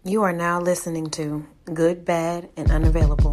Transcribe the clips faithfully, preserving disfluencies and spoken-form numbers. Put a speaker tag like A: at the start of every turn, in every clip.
A: You are now listening to Good, Bad, and Unavailable.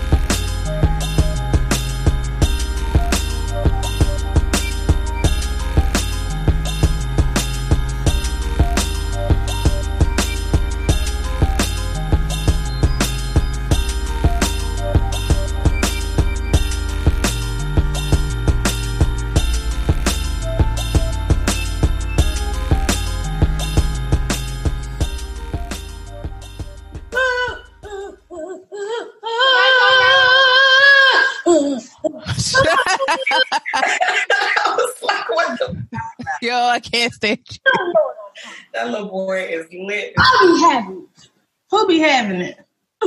B: I was like, what the?
C: Yo, I can't stand you.
B: That little boy is lit.
D: I'll be having it. Who be having it?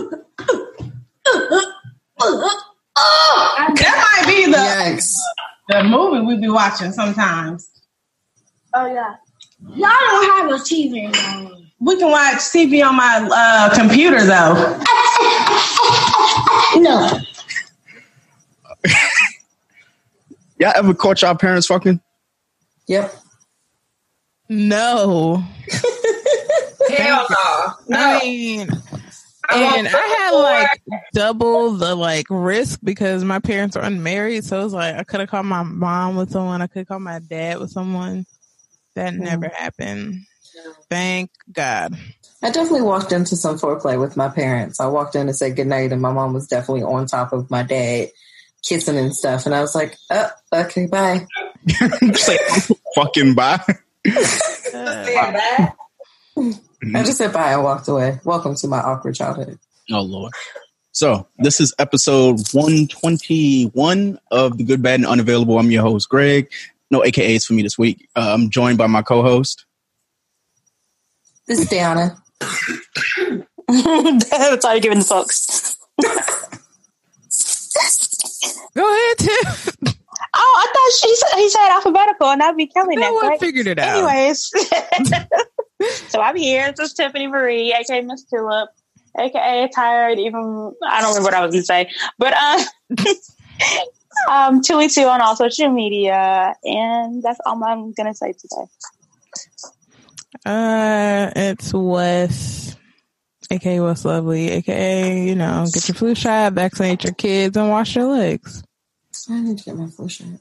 D: That might be the,
B: Yikes.
D: the movie we be watching sometimes.
E: Oh, yeah. Y'all don't have a T V anymore.
D: We can watch T V on my uh, computer, though.
E: No.
F: Y'all ever caught y'all parents fucking?
B: Yep.
C: No.
B: Hell no. No.
C: I mean, and I had like double the like risk because my parents are unmarried. So it was like I could have called my mom with someone. I could call my dad with someone. That never mm. happened. Thank God.
B: I definitely walked into some foreplay with my parents. I walked in to say goodnight, and my mom was definitely on top of my dad, kissing and stuff. And I was like, oh, okay, bye.
F: Say, fucking bye.
B: Uh, bye. I just said bye and walked away. Welcome to my awkward childhood.
F: Oh, Lord. So, this is episode one twenty-one of The Good, Bad, and Unavailable. I'm your host, Greg. No A K As for me this week. Uh, I'm joined by my co-host.
B: This is Deanna.
G: That's all you're giving the folks.
C: Go ahead, Tiff.
G: Oh, I thought she said, he said alphabetical, and I'd be Kelly next.
C: No one
G: right?
C: figured it out.
G: Anyways, so I'm here. This is Tiffany Marie, aka Miss Tulip, aka Tired. Even I don't remember what I was going to say, but uh, um, two e two on all social media, and that's all I'm going to say today.
C: Uh, it's Wes, aka Wes Lovely, aka you know, get your flu shot, vaccinate your kids, and wash your legs.
B: I need to get my flu shot.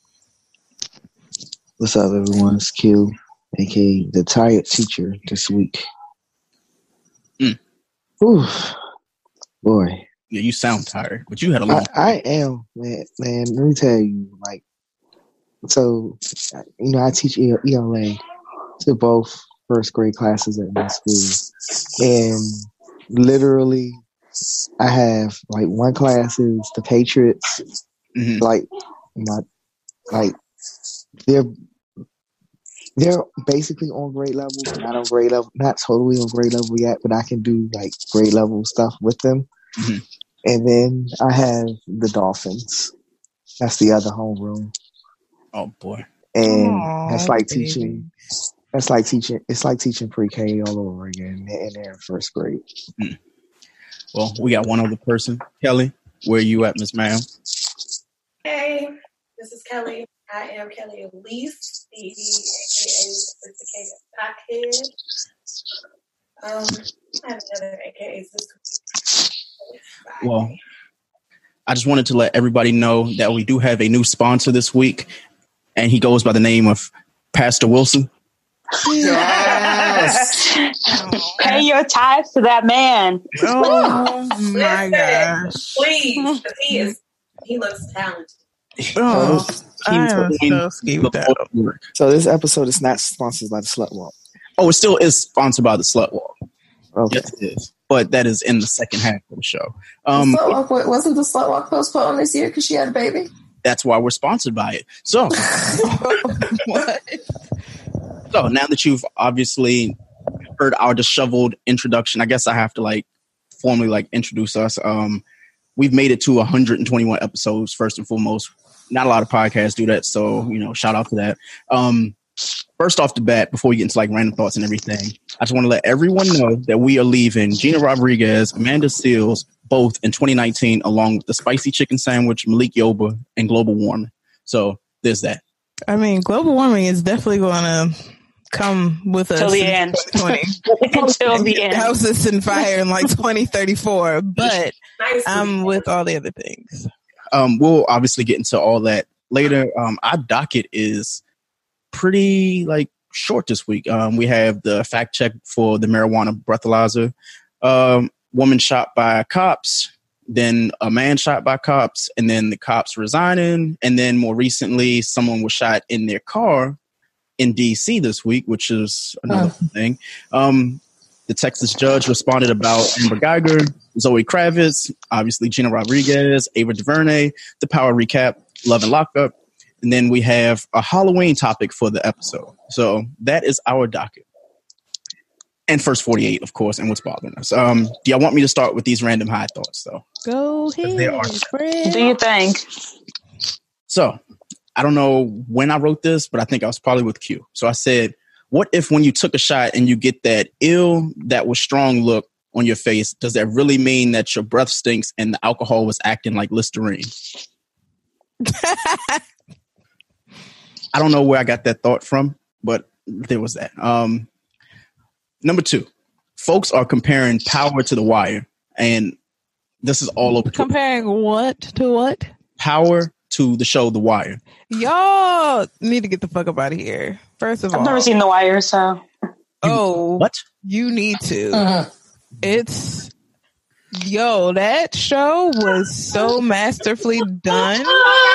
H: What's up, everyone? It's Q, aka the tired teacher this week.
F: Mm.
H: Oof, boy.
F: Yeah, you sound tired, but you had a long.
H: I, I am, man. Man, let me tell you, like, so you know, I teach E L A to both first grade classes at my school, and literally, I have like one class is the Patriots. Mm-hmm. Like my, like they're they're basically on grade level, not on grade level, not totally on grade level yet, but I can do like grade level stuff with them. Mm-hmm. And then I have the Dolphins. That's the other homeroom.
F: Oh boy!
H: And
C: Aww,
H: that's like
C: baby.
H: teaching. That's like teaching. It's like teaching pre-K all over again, and they're in first grade.
F: Mm. Well, we got one other person, Kelly. Where you at, Miss Ma'am?
I: Hey, this is Kelly. I am Kelly Elise, the aka Sophisticated Pothead. Um, I have another A K As this week.
F: Well, I just wanted to let everybody know that we do have a new sponsor this week, and he goes by the name of Pastor Wilson.
G: Yes. Pay your tithes to that man.
C: Oh my gosh!
I: Please, because he is. He looks talented.
C: Oh, I am so skeeved out.
H: So this episode is not sponsored by the Slut Walk.
F: Oh, it still is sponsored by the Slut Walk.
H: Okay.
F: Yes, it is. But that is in the second half of the show. Um,
B: the Slut Walk, wasn't the Slut Walk postponed this year because she had a baby?
F: That's why we're sponsored by it. So,
C: what?
F: So now that you've obviously heard our disheveled introduction, I guess I have to like formally like introduce us. Um, we've made it to one hundred twenty-one episodes. First and foremost, not a lot of podcasts do that, so you know, shout out to that. Um, first off the bat, before we get into like random thoughts and everything, I just want to let everyone know that we are leaving Gina Rodriguez, Amanda Seals, both in twenty nineteen, along with the spicy chicken sandwich, Malik Yoba, and global warming. So there's that.
C: I mean, global warming is definitely going to come with us
G: till the end.
C: twenty
G: Until the end.
C: Houses in fire in like twenty thirty-four, but I'm with all the other things.
F: Um, we'll obviously get into all that later. Um, our docket is pretty like short this week. Um, we have the fact check for the marijuana breathalyzer. Um, woman shot by cops, then a man shot by cops, and then the cops resigning. And then more recently, someone was shot in their car in D C this week, which is another oh. thing. Um, the Texas judge responded about Amber Geiger, Zoe Kravitz, obviously Gina Rodriguez, Ava DuVernay, the Power Recap, Love and Lockup. And then we have a Halloween topic for the episode. So that is our docket. And First forty-eight, of course, and what's bothering us. Um, do y'all want me to start with these random high thoughts, though?
C: Go ahead.
F: They are.
G: Do you think?
F: So, I don't know when I wrote this, but I think I was probably with Q. So I said, what if when you took a shot and you get that ill, that was strong look on your face, does that really mean that your breath stinks and the alcohol was acting like Listerine? I don't know where I got that thought from, but there was that. Um, number two, folks are comparing Power to The Wire, and this is all over.
C: Comparing what to what?
F: Power to the show The Wire.
C: Y'all need to get the fuck up out of here. First of
G: I've
C: all,
G: I've never seen The Wire, so.
C: Oh,
F: what?
C: You need to.
B: Uh-huh.
C: It's yo, that show was so masterfully done.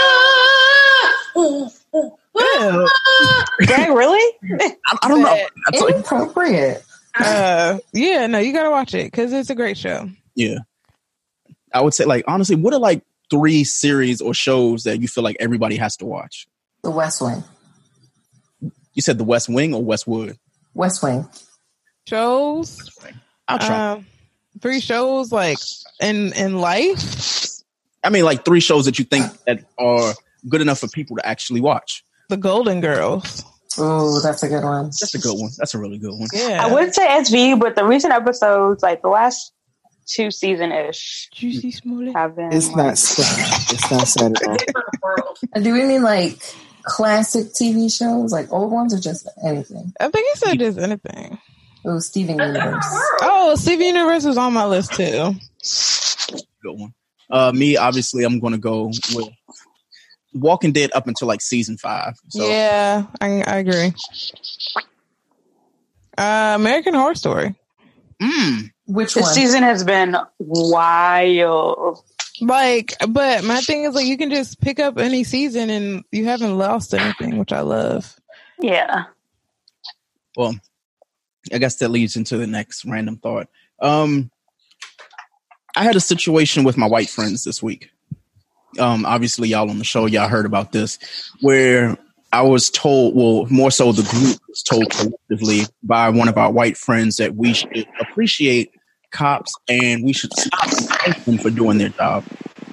G: Ew. Dang, really?
F: I, I don't know.
B: That's inappropriate.
C: Uh, yeah, no, you gotta watch it because it's a great show.
F: Yeah, I would say, like, honestly, what are like three series or shows that you feel like everybody has to watch?
B: The West Wing.
F: You said The West Wing or Westwood?
B: West Wing.
C: Shows.
F: I'll try.
C: Um, three shows like in in life.
F: I mean, like three shows that you think that are good enough for people to actually watch.
C: The Golden Girls.
B: Oh, that's a good one.
F: That's a good one. That's a really good one.
C: Yeah,
G: I would say S V U, but the recent episodes, like the last two season ish,
C: Juicy Smollett.
G: have been.
H: It's not. It's not sad at all.
B: Do we mean like classic T V shows, like old ones, or just anything?
C: I think he said just anything.
B: Oh, Steven Universe.
C: Oh, Steven Universe was on my list too.
F: Good one. Uh, me, obviously, I'm going to go with Walking Dead up until like season five. So.
C: Yeah, I, I agree. Uh, American Horror Story.
F: Mm.
B: Which
G: this
B: one?
G: season has been wild.
C: Like, but my thing is like you can just pick up any season and you haven't lost anything, which I love.
G: Yeah.
F: Well, I guess that leads into the next random thought. Um, I had a situation with my white friends this week. Um, obviously, y'all on the show, y'all heard about this, where I was told, well, more so the group was told collectively by one of our white friends that we should appreciate cops and we should stop them for doing their job.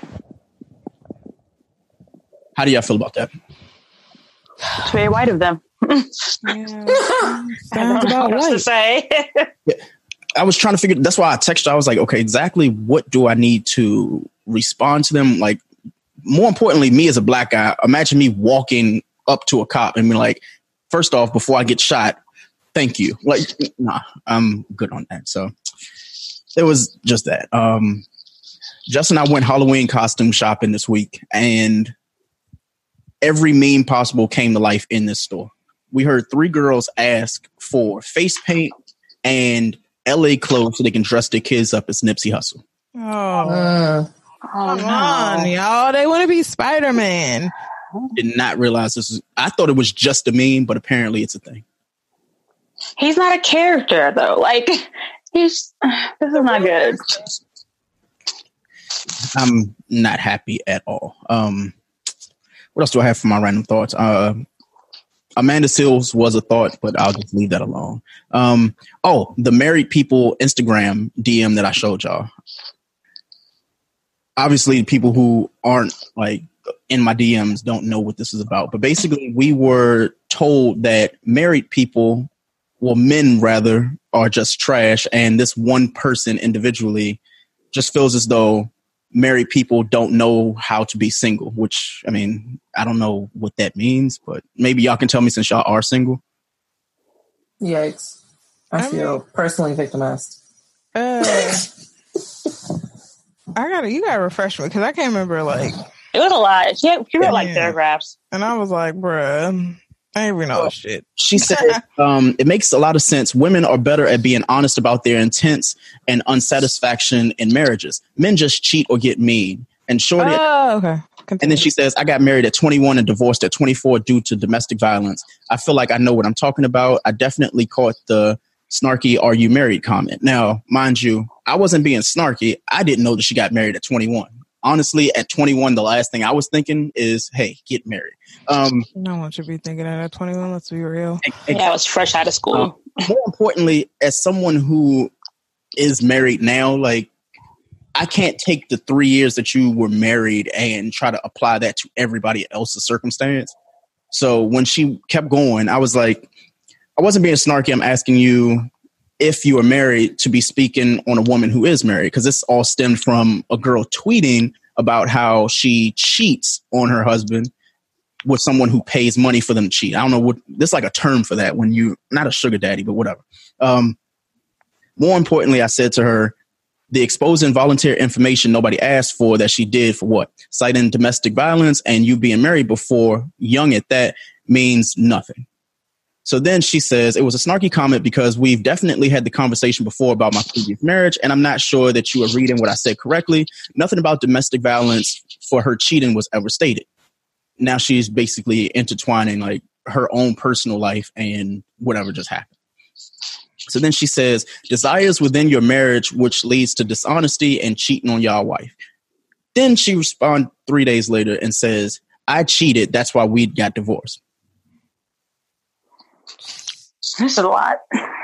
F: How do y'all feel about that?
G: It's very white of them.
C: Yeah,
G: I don't know what else to say.
F: Yeah. I was trying to figure, that's why I texted, I was like, okay, exactly what do I need to respond to them? Like, more importantly, me as a black guy, imagine me walking up to a cop and be like, first off, before I get shot, thank you. Like, nah, I'm good on that. So it was just that. Um, Justin and I went Halloween costume shopping this week, and every meme possible came to life in this store. We heard three girls ask for face paint and L A clothes so they can dress their kids up as Nipsey Hussle.
C: Oh,
B: Uh,
C: come
G: Oh,
C: on,
G: no.
C: y'all! They want to be Spider-Man.
F: Did not realize this was, I thought it was just a meme, but apparently it's a thing.
G: He's not a character, though. Like, he's. This is not good.
F: I'm not happy at all. Um, what else do I have for my random thoughts? Uh, Amanda Seals was a thought, but I'll just leave that alone. Um, oh, the married people Instagram D M that I showed y'all. Obviously, people who aren't like in my D Ms don't know what this is about. But basically, we were told that married people, well, men rather, are just trash. And this one person individually just feels as though married people don't know how to be single, which, I mean, I don't know what that means, but maybe y'all can tell me since y'all are single.
B: Yikes. I, I feel mean, personally victimized.
C: Uh, I gotta, you gotta refresh me because I can't remember. Like,
G: it was a lot. She, had, she wrote like paragraphs,
C: and I was like, "Bruh, I ain't even know this shit."
F: She said, um, "It makes a lot of sense. Women are better at being honest about their intents and unsatisfaction in marriages. Men just cheat or get mean." And shorty,
C: oh, okay. Continue.
F: And then she says, "I got married at twenty-one and divorced at twenty-four due to domestic violence. I feel like I know what I'm talking about. I definitely caught the snarky 'are you married' comment." Now, mind you, I wasn't being snarky. I didn't know that she got married at twenty-one. Honestly, at twenty-one, the last thing I was thinking is, hey, get married. Um,
C: no one should be thinking that at twenty-one. Let's be real.
G: Yeah, I was fresh out of school.
F: Um, more importantly, as someone who is married now, like, I can't take the three years that you were married and try to apply that to everybody else's circumstance. So when she kept going, I was like, I wasn't being snarky. I'm asking you if you are married to be speaking on a woman who is married, because this all stemmed from a girl tweeting about how she cheats on her husband with someone who pays money for them to cheat. I don't know what, there's like a term for that when you, not a sugar daddy, but whatever. Um, more importantly, I said to her, the exposed involuntary information nobody asked for that she did for what? Citing domestic violence and you being married before, young at that, means nothing. So then she says, it was a snarky comment because we've definitely had the conversation before about my previous marriage, and I'm not sure that you are reading what I said correctly. Nothing about domestic violence for her cheating was ever stated. Now she's basically intertwining like her own personal life and whatever just happened. So then she says, desires within your marriage, which leads to dishonesty and cheating on your wife. Then she responds three days later and says, I cheated. That's why we got divorced.
G: That's a lot.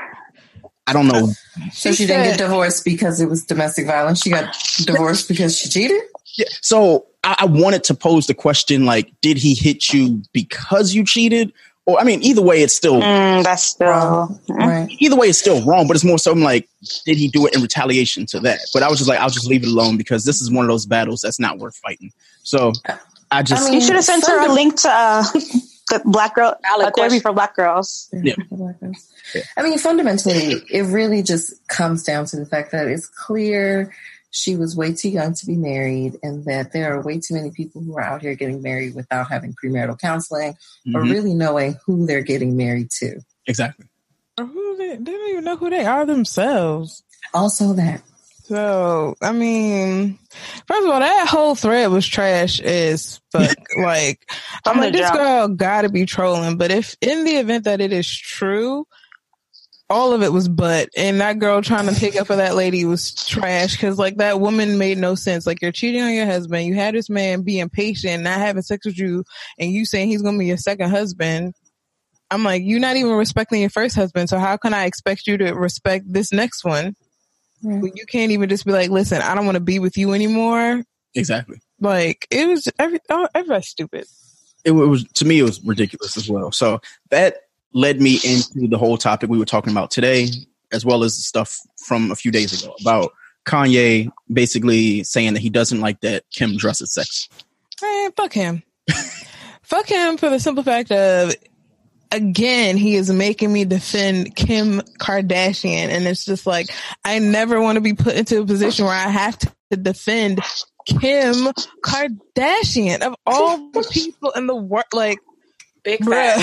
B: I don't know. So she, she didn't get divorced because it was domestic violence. She got divorced because she cheated?
F: Yeah. So I, I wanted to pose the question, like, did he hit you because you cheated? Or, I mean, either way, it's still
G: mm, that's still
B: wrong. Right.
F: Either way, it's still wrong. But it's more so like, did he do it in retaliation to that? But I was just like, I'll just leave it alone because this is one of those battles that's not worth fighting. So I just
G: I mean, you should have sent her a link to uh, the Black Girl uh, Therapy for Black Girls.
F: Yeah.
B: yeah. I mean, fundamentally, it really just comes down to the fact that it's clear she was way too young to be married, and that there are way too many people who are out here getting married without having premarital counseling mm-hmm. or really knowing who they're getting married to.
F: Exactly.
C: Or who they, they don't even know who they are themselves.
B: Also that.
C: So, I mean, first of all, that whole thread was trash as fuck. Like, I'm like, this girl gotta be trolling. But if in the event that it is true, all of it was butt, and that girl trying to pick up for that lady was trash because, like, that woman made no sense. Like, you're cheating on your husband. You had this man being patient, not having sex with you, and you saying he's going to be your second husband. I'm like, you're not even respecting your first husband, so how can I expect you to respect this next one? Mm. When you can't even just be like, listen, I don't want to be with you anymore.
F: Exactly.
C: Like, it was, every, oh, everybody's stupid.
F: It was, to me, it was ridiculous as well. So that led me into the whole topic we were talking about today, as well as the stuff from a few days ago about Kanye basically saying that he doesn't like that Kim dresses sexy.
C: Man, fuck him. Fuck him for the simple fact of, again, he is making me defend Kim Kardashian. And it's just like, I never want to be put into a position where I have to defend Kim Kardashian of all the people in the world. Like,
J: big
C: bruh.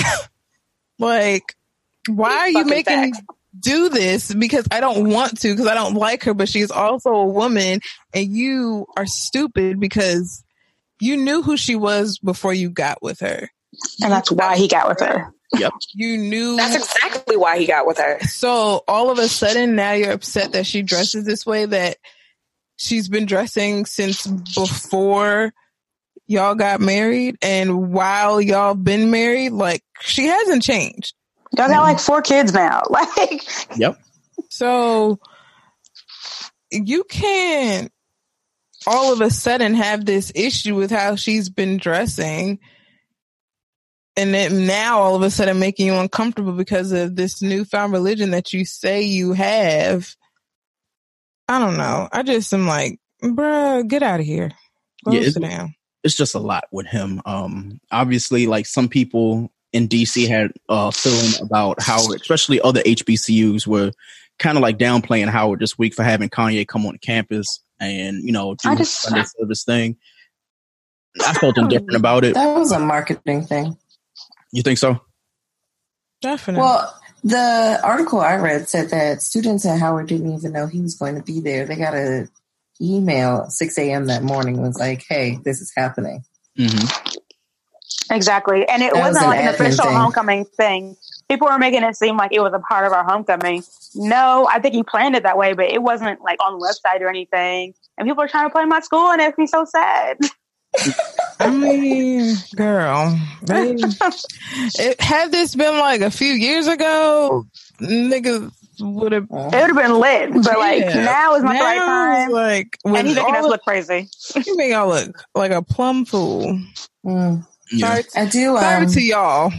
C: Like, why are you making me do this? Because I don't want to, because I don't like her, but she's also a woman, and you are stupid because you knew who she was before you got with her.
G: And that's why he got with her.
F: Yep.
C: You knew.
J: That's exactly why he got with her.
C: So all of a sudden now you're upset that she dresses this way, that she's been dressing since before y'all got married, and while y'all been married, like, she hasn't changed.
G: Y'all got like four kids now. Like,
F: yep.
C: So you can't all of a sudden have this issue with how she's been dressing, and then now all of a sudden making you uncomfortable because of this newfound religion that you say you have. I don't know. I just am like, bruh, get out of here. Go
F: yeah,
C: sit down.
F: It's just a lot with him. Um, obviously, like, some people in D C had a feeling about Howard, especially other H B C Us were kind of like downplaying Howard this week for having Kanye come on campus and, you know, do the Sunday service thing. I felt indifferent about it.
B: That was a marketing thing.
F: You think so?
C: Definitely.
B: Well, the article I read said that students at Howard didn't even know he was going to be there. They got an email at six a.m. that morning and was like, hey, this is happening.
F: Mm-hmm.
G: Exactly. And it
B: That
G: wasn't
B: was an
G: like an
B: admin
G: official
B: thing.
G: homecoming thing. People were making it seem like it was a part of our homecoming. No, I think he planned it that way, but it wasn't like on the website or anything. And people are trying to play my school and it makes me so sad.
C: I mean, girl, they, it, had this been like a few years ago, niggas would have. It
G: would have been lit, but like
C: Yeah.
G: now is not the right
C: Now
G: time.
C: is like,
G: and he's making
C: all
G: us
C: the-
G: look crazy.
C: You make y'all look like a plum fool.
B: Mm.
C: Sorry,
B: I do.
C: sorry
B: Um,
C: to y'all.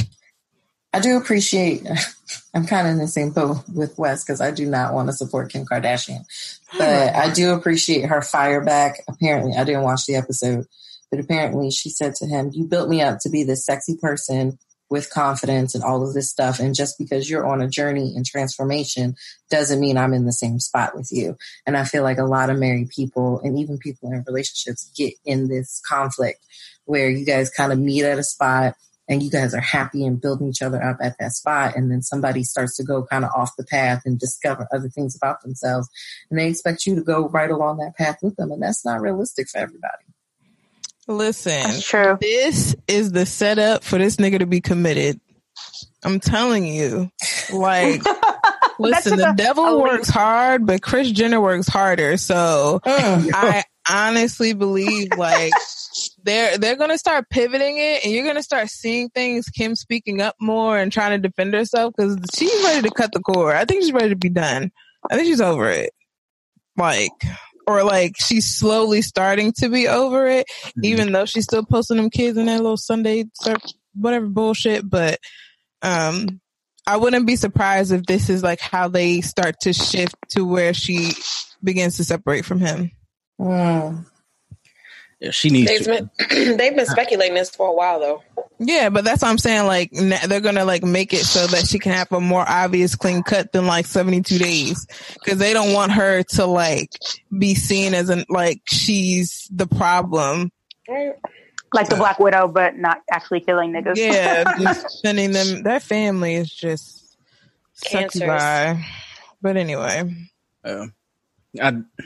B: I do appreciate. I'm kind of in the same boat with Wes because I do not want to support Kim Kardashian, but I do appreciate her fire back. Apparently, I didn't watch the episode, but apparently she said to him, "You built me up to be this sexy person with confidence and all of this stuff, and just because you're on a journey and transformation doesn't mean I'm in the same spot with you." And I feel like a lot of married people and even people in relationships get in this conflict where you guys kind of meet at a spot and you guys are happy and building each other up at that spot. And then somebody starts to go kind of off the path and discover other things about themselves. And they expect you to go right along that path with them. And that's not realistic for everybody.
C: Listen,
G: That's true.
C: This is the setup for this nigga to be committed. I'm telling you. Like, listen, the devil works hard, but Kris Jenner works harder. So I honestly believe like they're they're gonna start pivoting it, and you're gonna start seeing things. Kim speaking up more and trying to defend herself because she's ready to cut the cord. I think she's ready to be done. I think she's over it. Like, or like she's slowly starting to be over it, mm-hmm. even though she's still posting them kids in that little Sunday whatever bullshit. But um, I wouldn't be surprised if this is like how they start to shift to where she begins to separate from him.
B: Mm.
F: Yeah, she needs
J: they've
F: to.
J: Been, they've been speculating this for a while, though.
C: Yeah, but that's what I'm saying. Like, they're gonna like make it so that she can have a more obvious clean cut than like seventy-two days, because they don't want her to like be seen as an like she's the problem,
J: right?
G: Like the Black Widow, but not actually killing niggas.
C: Yeah, just sending them. That family is just sucky by. But anyway,
F: uh, I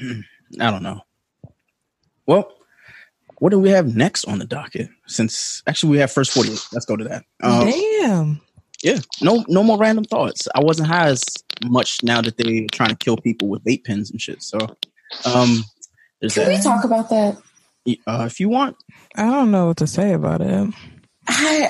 F: I don't know. Well. What do we have next on the docket? Since actually we have first forty-eight. Let's go to that. Um,
C: Damn.
F: Yeah. No, no more random thoughts. I wasn't high as much now that they're trying to kill people with vape pens and shit. So, um, there's
B: Can
F: that.
B: we talk about that?
F: Uh, if you want.
C: I don't know what to say about it.
B: I,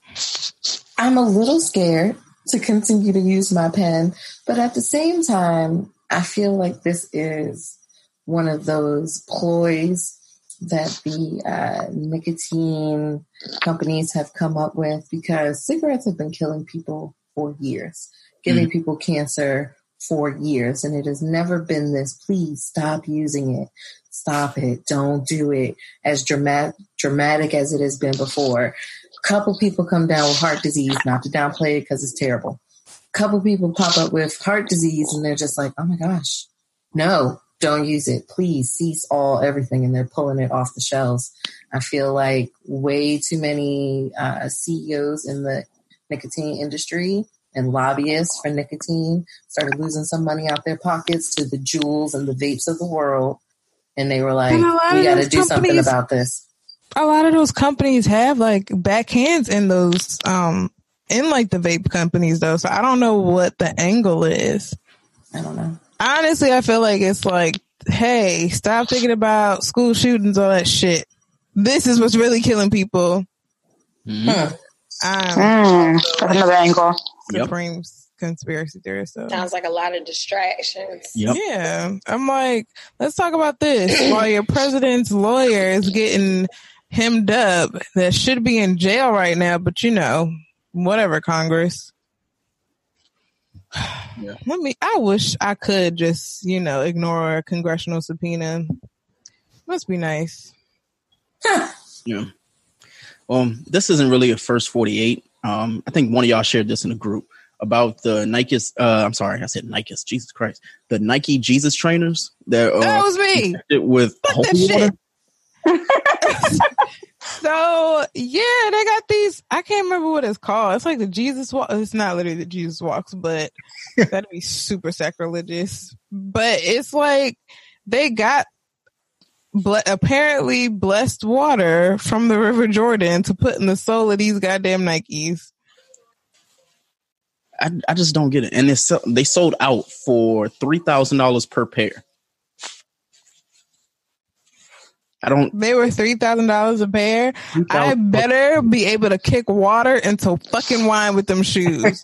B: I'm a little scared to continue to use my pen, but at the same time, I feel like this is one of those ploys that the uh, nicotine companies have come up with, because cigarettes have been killing people for years, giving mm. people cancer for years. And it has never been this, please stop using it. Stop it. Don't do it. As dramatic, dramatic as it has been before. A couple people come down with heart disease, not to downplay it because it's terrible. A couple people pop up with heart disease and they're just like, oh my gosh, no. Don't use it. Please cease all everything. And they're pulling it off the shelves. I feel like way too many uh, C E Os in the nicotine industry and lobbyists for nicotine started losing some money out their pockets to the Juuls and the vapes of the world. And they were like, we got to do something about this.
C: A lot of those companies have like backhands in those, um, in like the vape companies though. So I don't know what the angle is.
B: I don't know.
C: Honestly, I feel like it's like, hey, stop thinking about school shootings, all that shit. This is what's really killing people.
F: Mm-hmm.
C: Um,
G: mm, that's another angle.
C: Supreme yep. conspiracy theorist. So.
J: Sounds like a lot of distractions.
F: Yep.
C: Yeah. I'm like, let's talk about this. While your president's lawyer is getting hemmed up, that should be in jail right now, but you know, whatever, Congress.
F: Yeah.
C: Let me. I wish I could just, you know, ignore a congressional subpoena. Must be nice.
F: Yeah. Um, this isn't really a first forty-eight. Um, I think one of y'all shared this in a group about the Nike. Uh, I'm sorry, I said Nike. Jesus Christ, the Nike Jesus trainers. That, uh,
C: that was me.
F: With
C: Fuck
F: holy
C: that
F: water.
C: shit. So yeah, they got these. I can't remember what it's called. It's like the Jesus walk. It's not literally the Jesus walks, but that'd be super sacrilegious. But it's like they got ble- apparently blessed water from the River Jordan to put in the sole of these goddamn Nikes.
F: I, I just don't get it. And it's, they sold out for three thousand dollars per pair. I don't.
C: They were three thousand dollars a pair. I better be able to kick water into fucking wine with them shoes.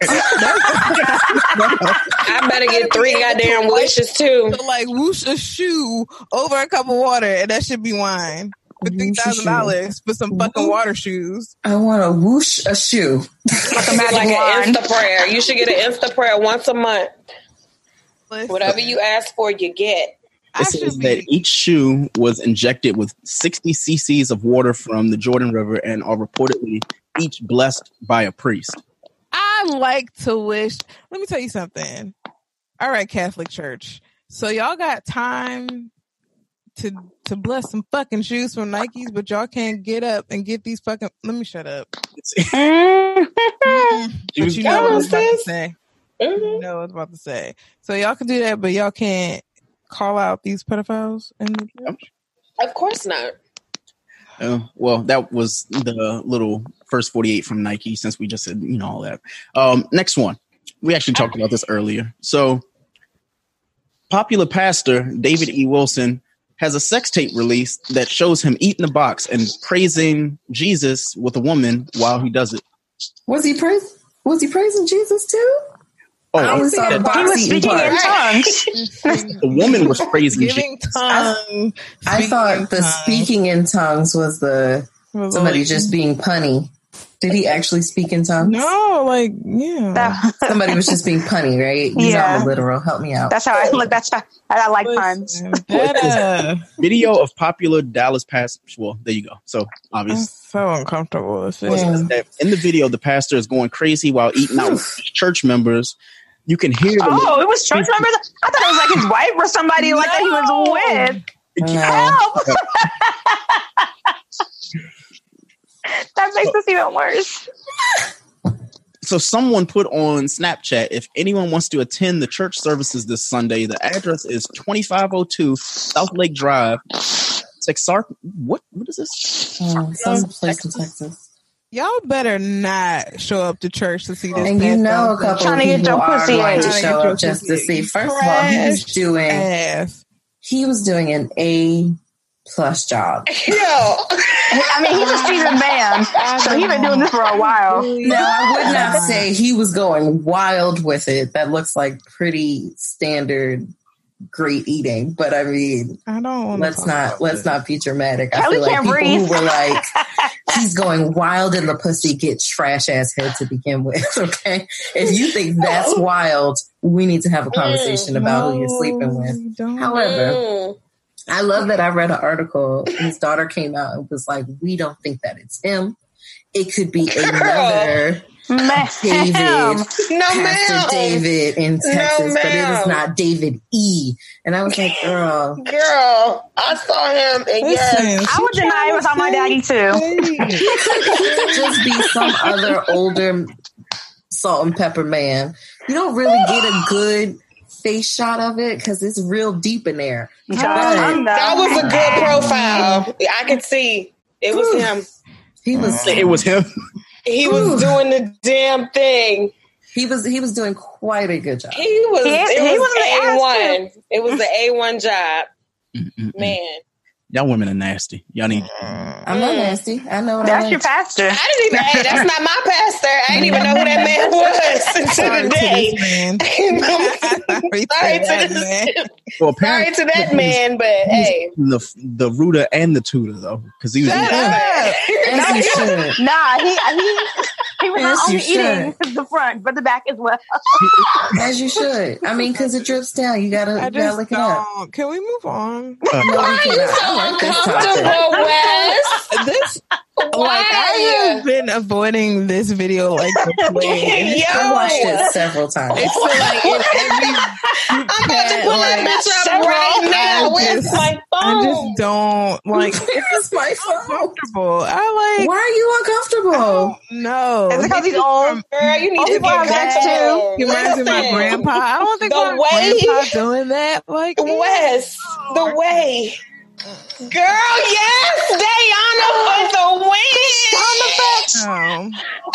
J: I better get three goddamn wishes too.
C: So like whoosh a shoe over a cup of water, and that should be wine for three thousand dollars for some fucking water shoes.
B: I want to whoosh a shoe.
J: Like a magic like an Insta prayer. You should get an Insta prayer once a month. Listen. Whatever you ask for, you get.
F: It says that each shoe was injected with sixty cc's of water from the Jordan River and are reportedly each blessed by a priest.
C: I like to wish. Let me tell you something. All right, Catholic Church. So y'all got time to to bless some fucking shoes from Nikes, but y'all can't get up and get these fucking. Let me shut up. mm-hmm. But you know what I was about to say. Mm-hmm. You know what I was about to say. So y'all can do that, but y'all can't call out these pedophiles in the church?
J: Of course not.
F: Uh, well, that was the little first forty-eight from Nike, since we just said, you know, all that. Um, next one. We actually talked about this earlier. So, popular pastor David E. Wilson has a sex tape released that shows him eating a box and praising Jesus with a woman while he does it.
B: Was he praising? Was he praising Jesus too?
F: Oh,
B: I always saw the box
G: he was speaking in tongues.
F: The woman was praising
C: Giving
F: Jesus.
C: tongues.
B: I, I thought the
C: tongues.
B: speaking in tongues was the somebody just being punny. Did he actually speak in tongues?
C: No, like yeah.
B: Somebody was just being punny, right? He's
G: Yeah.
B: not literal. Help me out.
G: That's how I look. That's how I like puns.
C: Yeah.
F: Video of popular Dallas pastor. Well, there you go. So obvious.
C: So uncomfortable. It's
F: Well, it says that in the video, the pastor is going crazy while eating out with his church members. You can hear. The
G: Oh, it was church members. I thought it was like his wife or somebody
C: No.
G: like that he was with.
B: No.
G: Help! That makes this even worse.
F: So someone put on Snapchat, if anyone wants to attend the church services this Sunday, the address is twenty-five oh two South Lake Drive, Texarkana. What? What is this?
B: Oh, some place in Texas.
C: Y'all better not show up to church to see this.
B: And you know, a couple of
G: Trying to get
B: people
G: your
B: are
G: pussy
B: going to
G: ate.
B: show up just to see. First of all, he was doing
C: ass.
B: he was doing an A plus job.
J: Yo.
G: I mean, he's a seasoned man, so he's been doing this for a while.
B: Now, I would not say he was going wild with it. That looks like pretty standard great eating, but I mean,
C: I don't.
B: Let's not let's
C: it.
B: not be dramatic. I
G: Kelly
B: feel like
G: can't
B: people
G: breathe.
B: who were like, he's going wild in the pussy, get trash ass head to begin with. Okay, if you think that's wild, we need to have a conversation about who you're sleeping with.
C: Don't.
B: However,
J: Mm.
B: I love that I read an article. His daughter came out and was like, "We don't think that it's him. It could be another."
G: Ma'am.
B: David,
J: No,
B: Pastor
J: ma'am.
B: David in
J: No,
B: Texas, but it
J: ma'am.
B: is not David E. And I was like, girl,
J: Girl, I saw him, and yes,
C: Listen,
G: I would deny it was on my daddy too.
B: it could just be some other older salt and pepper man. You don't really get a good face shot of it because it's real deep in there.
G: You
B: But
J: that was a good profile. I could see it was him.
B: he was
F: It was him.
J: He was
B: Ooh.
J: doing the damn thing.
B: he was he was doing quite a good job.
J: He was.
G: He-
J: it
G: he
J: was
G: was the
J: A
G: ass
J: one. It was the A one job,
F: Mm-mm-mm.
J: man.
F: Y'all women are nasty. Y'all need.
B: I'm not nasty. I know what
G: That's
B: I
G: your
B: like.
G: pastor.
J: I didn't even. Hey, that's not my pastor. I didn't even know who that man was
C: Sorry
J: until
C: to
J: today.
C: this man.
J: Sorry
C: Sorry
J: to
C: that
J: this.
C: man.
F: Well,
J: Sorry
F: apparently
J: to that man, but hey.
F: the the rooter and the tutor though, because he was.
C: Shut up.
B: As you should.
G: Nah, he he he was
B: As
G: not
B: you
G: only eating the front, but the back as well.
B: As you should. I mean, because it drips down. You gotta,
C: I
B: you gotta
C: just
B: lick it up.
C: don't. Can we move on?
F: Uh,
B: No,
J: Why
B: we
J: are you
B: cannot.
J: so
B: I like this
J: uncomfortable,
B: topic.
J: Wes?
C: This like
J: Why?
C: I have been avoiding this video like the plague.
J: Yo.
B: I watched it several times.
C: It's still like in every
J: I'm about to pull
C: like,
J: that bitch up
G: several
J: right now.
C: I
J: Where's
C: just-
J: my
C: I
J: phone?
C: just don't like. It's
B: It's my phone.
C: uncomfortable. I like.
B: Why are you uncomfortable?
C: No,
G: Is it because he's old?
J: Girl, you need
G: Oh,
J: to
G: people have
J: get
G: sex,
J: back.
G: too.
C: He reminds me of my
J: Listen,
C: grandpa. I don't think
J: The
C: my
J: way-
C: grandpa doing that. Like
J: Wes, the way. Girl, yes, Diana for the win.
G: Sound effects.
C: no,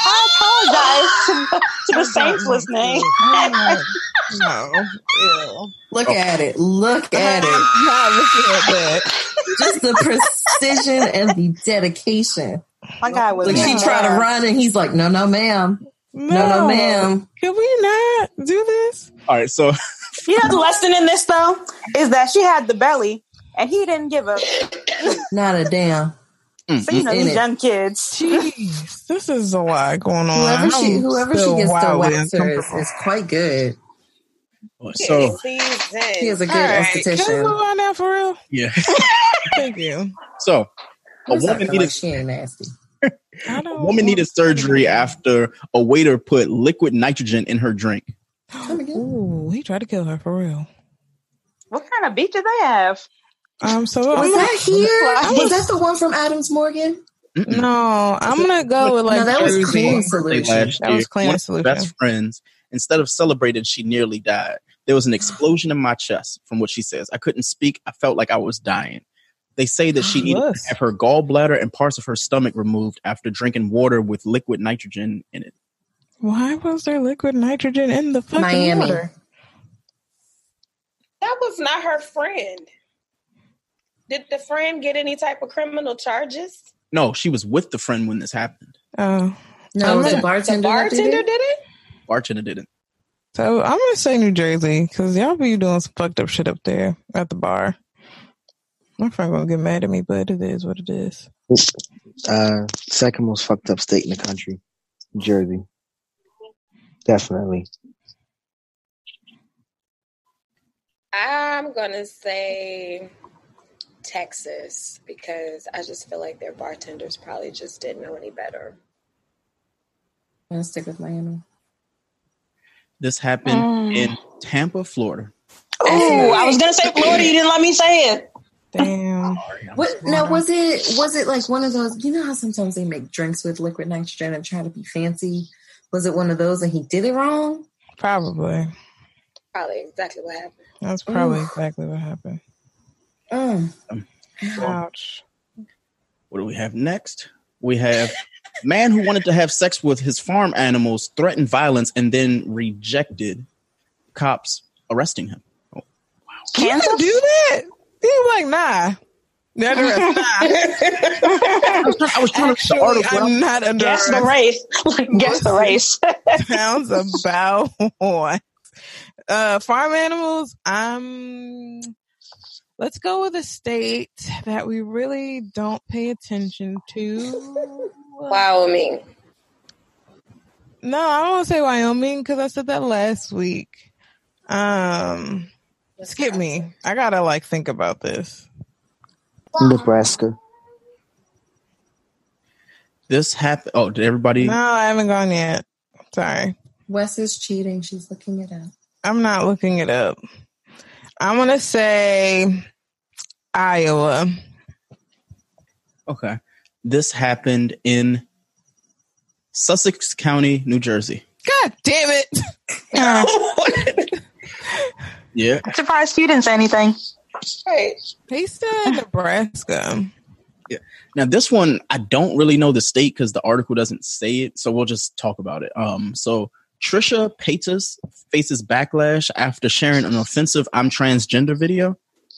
G: I apologize to, to the saints listening.
C: no, ew.
B: Look at it. Look at it.
C: I'm not looking at that.
B: Just the precision and the dedication.
G: My guy was
B: Like she
G: in
B: tried to
G: there.
B: run and he's like, no, no, ma'am. No, no, ma'am.
C: Can we not do this?
F: All right, so
G: You know the lesson in this though is that she had the belly and he didn't give a.
B: Not a damn.
G: So you know
B: In
G: these
B: it.
G: young kids.
C: Jeez, this is a lot going on.
B: Whoever she,
C: I'm
B: whoever she
C: still
B: gets to
C: wildly
B: wax her is,
C: uncomfortable.
B: is quite good.
F: so
J: Season.
B: He is a good
C: All right, can we move
B: esthetician.
C: on now for real?
F: yeah,
C: Thank you.
F: so a
B: Who's
F: woman
B: acting
F: needed
B: like she ain't nasty.
C: I
F: a
C: don't
F: woman needed surgery after a waiter put liquid nitrogen in her drink.
C: Ooh, he tried to kill her for real.
G: What kind of beach do they have?
C: Um, so
B: Was
C: I'm
B: that
C: gonna,
B: here? Was that the one from Adams Morgan?
C: no, I'm gonna go with like
B: No, that was
C: Jersey.
B: Clean Solution.
F: Last
C: That
F: year,
C: was Clean
F: one of her
C: Solution.
F: best friends, instead of celebrating, she nearly died. There was an explosion in my chest, from what she says. I couldn't speak. I felt like I was dying. They say that she needed
C: Yes.
F: to have her gallbladder and parts of her stomach removed after drinking water with liquid nitrogen in it.
C: Why was there liquid nitrogen in the fucking
B: Miami.
C: water?
J: That was not her friend. Did the friend get any type of criminal charges?
F: No, she was with the friend when this happened.
C: Oh,
B: No, it was
C: I'm
B: the
C: gonna-
B: bartender.
J: The
B: that did
J: bartender
B: it?
J: did it?
F: Bartender didn't.
C: so I'm gonna say New Jersey because y'all be doing some fucked up shit up there at the bar. My friend gonna get mad at me, but it is what it is.
H: Uh, second most fucked up state in the country, New Jersey. Definitely.
J: I'm going to say Texas because I just feel like their bartenders probably just didn't know any better.
B: I'm gonna stick with Miami.
F: This happened
G: Mm.
F: in Tampa, Florida.
G: Oh, I was gonna say Florida. You didn't let me say it.
C: Damn.
B: What? Now was it? Was it like one of those? You know how sometimes they make drinks with liquid nitrogen and try to be fancy. Was it one of those and he did it wrong?
C: Probably.
J: Probably exactly what happened.
C: That's probably
B: Ooh.
C: exactly what happened.
B: Mm.
C: Ouch.
F: What do we have next? We have man who wanted to have sex with his farm animals, threatened violence, and then rejected cops arresting him. Oh,
C: You can do that? He was like, nah. Nah, nah, nah.
F: I was trying to
C: Actually,
F: the article.
C: I'm not under
G: Guess the
C: arrest.
G: race. Guess the race.
C: Sounds about what? Uh, farm animals. Um, let's go with a state that we really don't pay attention to.
J: Wyoming.
C: No, I don't want to say Wyoming because I said that last week. Um, skip me. I gotta like think about this.
H: Nebraska.
F: This happened. Oh, did everybody?
C: No, I haven't gone yet. Sorry.
B: Wes is cheating. She's looking it up.
C: I'm not looking it up. I'm gonna say Iowa.
F: Okay. This happened in Sussex County, New Jersey.
C: God damn it!
F: Yeah.
G: I'm surprised you didn't say anything.
J: Right.
C: He said Nebraska.
F: Yeah. Now this one, I don't really know the state because the article doesn't say it, so we'll just talk about it. Um, so Trisha Paytas faces backlash after sharing an offensive "I'm transgender" video.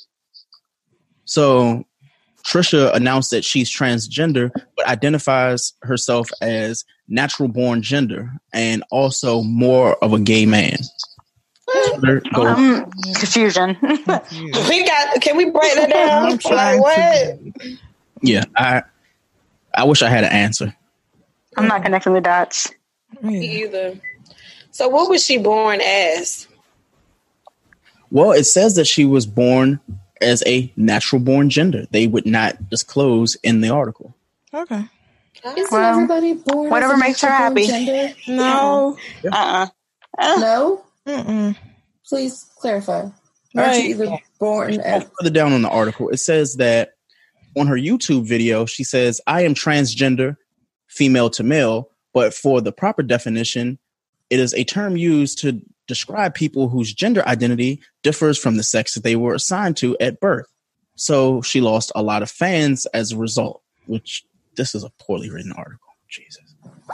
F: So Trisha announced that she's transgender, but identifies herself as natural born gender and also more of a gay man. Twitter, go-
G: Um, confusion.
J: We got. Can we break that
C: I'm
J: down?
C: trying
J: Like what?
F: yeah, I I wish I had an answer.
G: I'm not connecting the dots.
J: Me either. So what was she born as?
F: Well, it says that she was born as a natural born gender. They would not disclose in the article.
C: Okay.
B: Isn't
G: Well,
B: everybody born?
G: whatever
B: as a
G: makes her
B: natural born
G: happy.
B: Gender?
C: No.
G: Uh-uh. Uh,
B: No.
C: Mm-mm.
B: Please clarify. Aren't
C: Right.
B: you either born as?
F: Further down on the article, it says that on her YouTube video, she says, I am transgender, female to male, but for the proper definition, it is a term used to describe people whose gender identity differs from the sex that they were assigned to at birth. So she lost a lot of fans as a result, which this is a poorly written article. Jesus.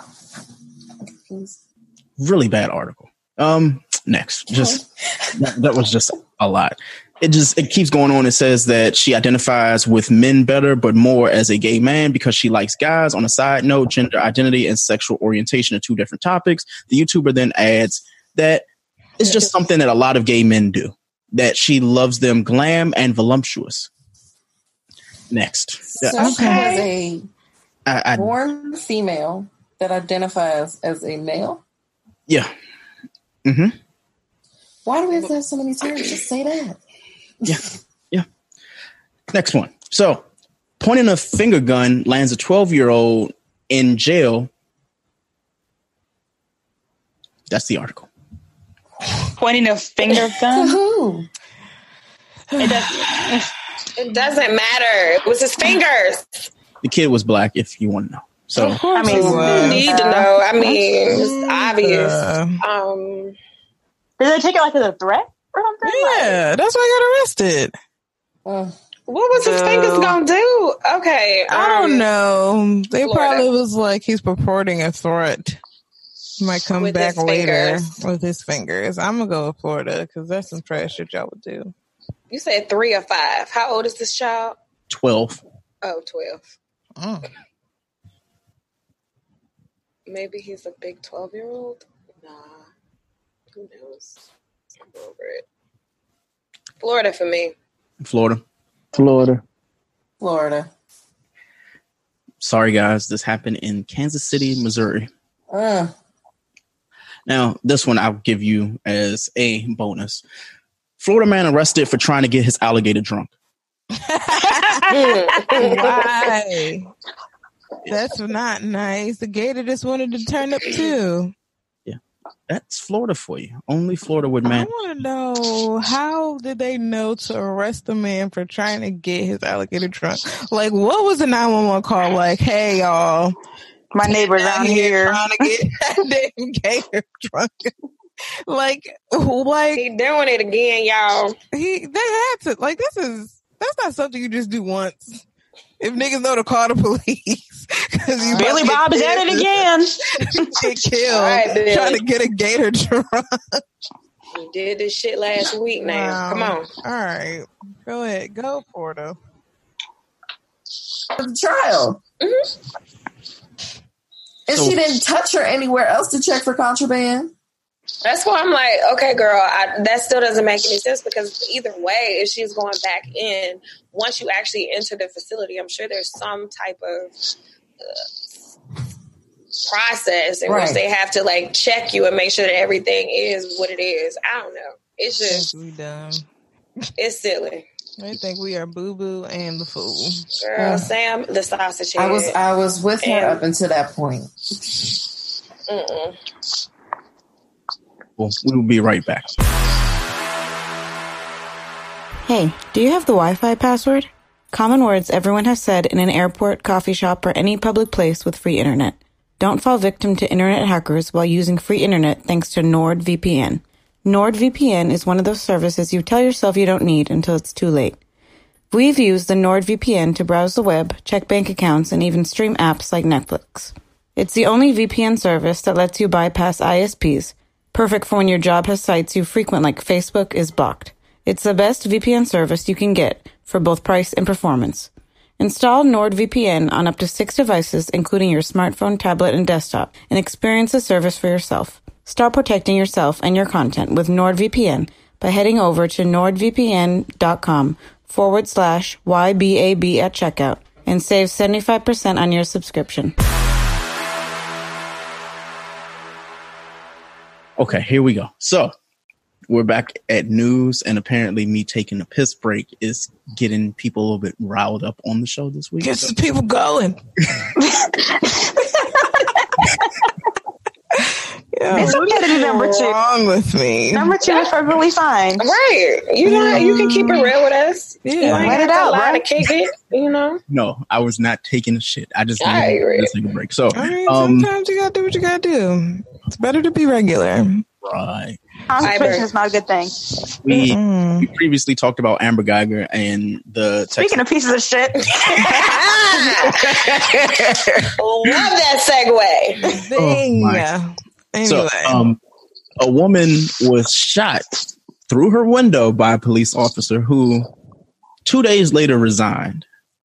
F: Really bad article. Um, next, just that, that was just a lot. It just it keeps going on. It says that she identifies with men better, but more as a gay man because she likes guys. On a side note, gender identity and sexual orientation are two different topics. The YouTuber then adds that it's just something that a lot of gay men do, that she loves them glam and voluptuous. Next.
B: So
F: Yeah.
B: she was a
F: I, I,
B: born female that identifies as a male.
F: yeah. Mm-hmm.
B: Why do we have to have so many terms? Just say that.
F: Yeah. Yeah. Next one. So, pointing a finger gun lands a twelve-year-old in jail. That's the article.
G: Pointing a finger gun?
B: Who?
G: It doesn't,
J: It doesn't matter. It was his fingers.
F: The kid was black, if you want to know. So,
G: I mean,
J: You need to know. I mean, it's obvious.
C: Uh,
J: Um,
G: did they take it like as a threat or something?
C: yeah, that's why I got arrested.
B: Uh,
J: what was his
G: No.
J: fingers gonna do? Okay,
C: I don't
J: um,
C: know. They
J: Florida.
C: probably was like he's purporting a threat. Might come
J: With
C: back
J: his
C: later
J: fingers.
C: with his fingers. I'm gonna go with Florida because that's some trash shit y'all would do.
J: You said three or five. How old is this child?
F: twelve.
J: Oh, twelve.
C: Oh.
J: Maybe he's a big twelve-year-old? Nah. Who knows? I'm over it. Florida for me.
F: Florida.
H: Florida.
B: Florida.
F: Sorry, guys. This happened in Kansas City, Missouri.
B: Uh,
F: Now, this one I'll give you as a bonus. Florida man arrested for trying to get his alligator drunk.
C: Why? That's not nice. The gator just wanted to turn up too.
F: That's Florida for you. Only Florida would
C: I
F: man.
C: want to know, how did they know to arrest a man for trying to get his alligator drunk? Like, what was the nine one one call? Like, hey, y'all,
G: My neighbor's
C: down
G: out here.
C: trying to get that damn gator drunk. Like, like
J: He doing it again, y'all.
C: he, they had to. Like, this is that's not something you just do once. If niggas know to call the police, because you
G: Billy Bob is at it again.
C: get killed
J: All right, Billy.
C: trying to get a gator drunk.
J: He did this shit last week now.
C: Wow.
J: Come on.
C: All right, go ahead, go Porto.
B: the child.
J: Mm-hmm.
B: And
F: So-
B: she didn't touch her anywhere else to check for contraband.
J: That's why I'm like, okay, girl, I, that still doesn't make any sense because either way, if she's going back in, once you actually enter the facility, I'm sure there's some type of uh, process in
B: Right.
J: which they have to like check you and make sure that everything is what it is. I don't know. It's just,
C: We dumb.
J: it's silly.
C: They think we are boo boo and the fool.
J: Girl,
B: Uh,
J: Sam, the sausage head.
B: I was I was with her
J: And-
B: up until that point.
J: Mm-mm.
F: Well, we will be right back.
A: Hey, do you have the Wi-Fi password? Common words everyone has said in an airport, coffee shop, or any public place with free internet. Don't fall victim to internet hackers while using free internet thanks to NordVPN. NordVPN is one of those services you tell yourself you don't need until it's too late. We've used the NordVPN to browse the web, check bank accounts, and even stream apps like Netflix. It's the only V P N service that lets you bypass I S Ps, perfect for when your job has sites you frequent like Facebook is blocked. It's the best V P N service you can get for both price and performance. Install NordVPN on up to six devices, including your smartphone, tablet, and desktop, and experience the service for yourself. Start protecting yourself and your content with NordVPN by heading over to nordvpn.com forward slash YBAB at checkout and save seventy-five percent on your subscription.
F: Okay, here we go. So we're back at news, and apparently me taking a piss break is getting people a little bit riled up on the show this week.
C: Get some people going. Yeah,
G: it's okay to do number two.
C: Wrong with me?
G: Number two is perfectly fine.
J: Right? You know, mm. you can keep it real with us.
C: Yeah,
J: you let it out. Lie to kick it. You know.
F: No, I was not taking a shit. I just
J: I agree.
F: to take a break. So
C: I mean,
F: um,
C: sometimes you gotta do what you gotta do. It's better to be regular.
F: Right.
G: Constipation is not a good thing.
F: We, mm-hmm. we previously talked about Amber Geiger and the.
G: Speaking
F: Texas-
G: of pieces of shit.
J: Love that segue.
C: Thing.
F: Oh,
C: anyway.
F: So, um, a woman was shot through her window by a police officer who two days later resigned.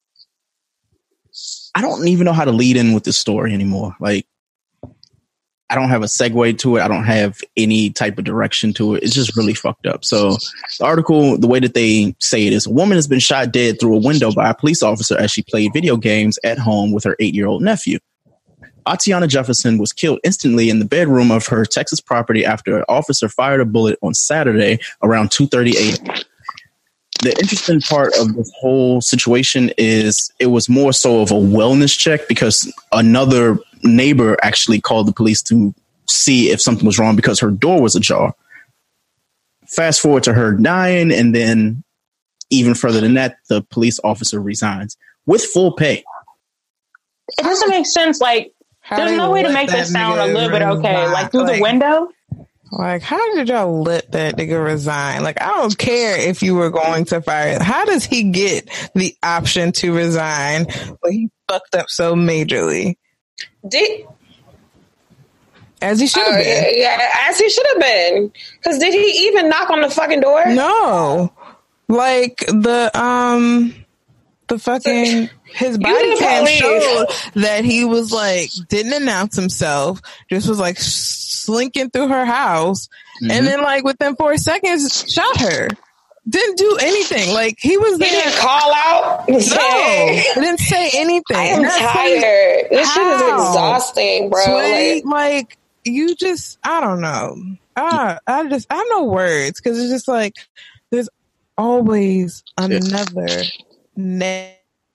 F: I don't even know how to lead in with this story anymore. Like, I don't have a segue to it. I don't have any type of direction to it. It's just really fucked up. So the article, the way that they say it is, a woman has been shot dead through a window by a police officer as she played video games at home with her eight-year-old nephew. Atiana Jefferson was killed instantly in the bedroom of her Texas property after an officer fired a bullet on Saturday around two thirty a.m. The interesting part of this whole situation is it was more so of a wellness check because another neighbor actually called the police to see if something was wrong because her door was ajar. Fast forward to her dying, and then even further than that, the police officer resigns with full pay.
G: It doesn't make sense. Like, How there's no way to make this sound a little bit okay. Like, through like, the window?
C: Like, how did y'all let that nigga resign? Like, I don't care if you were going to fire him. How does he get the option to resign when he fucked up so majorly?
J: Did
C: as he should have
J: uh,
C: been.
J: Yeah, as he should have been. Because did he even knock on the fucking door?
C: No. Like the um the fucking his body cam showed that he was like didn't announce himself, just was like slinking through her house, mm-hmm. and then like within four seconds shot her. Didn't do anything. Like he was there.
J: He didn't call out.
C: No, he didn't say anything.
J: I'm
C: That's
J: tired. This
C: how?
J: shit is exhausting, bro.
C: Sway, like, like you just, I don't know. I, I just, I have no words because it's just like there's always another net.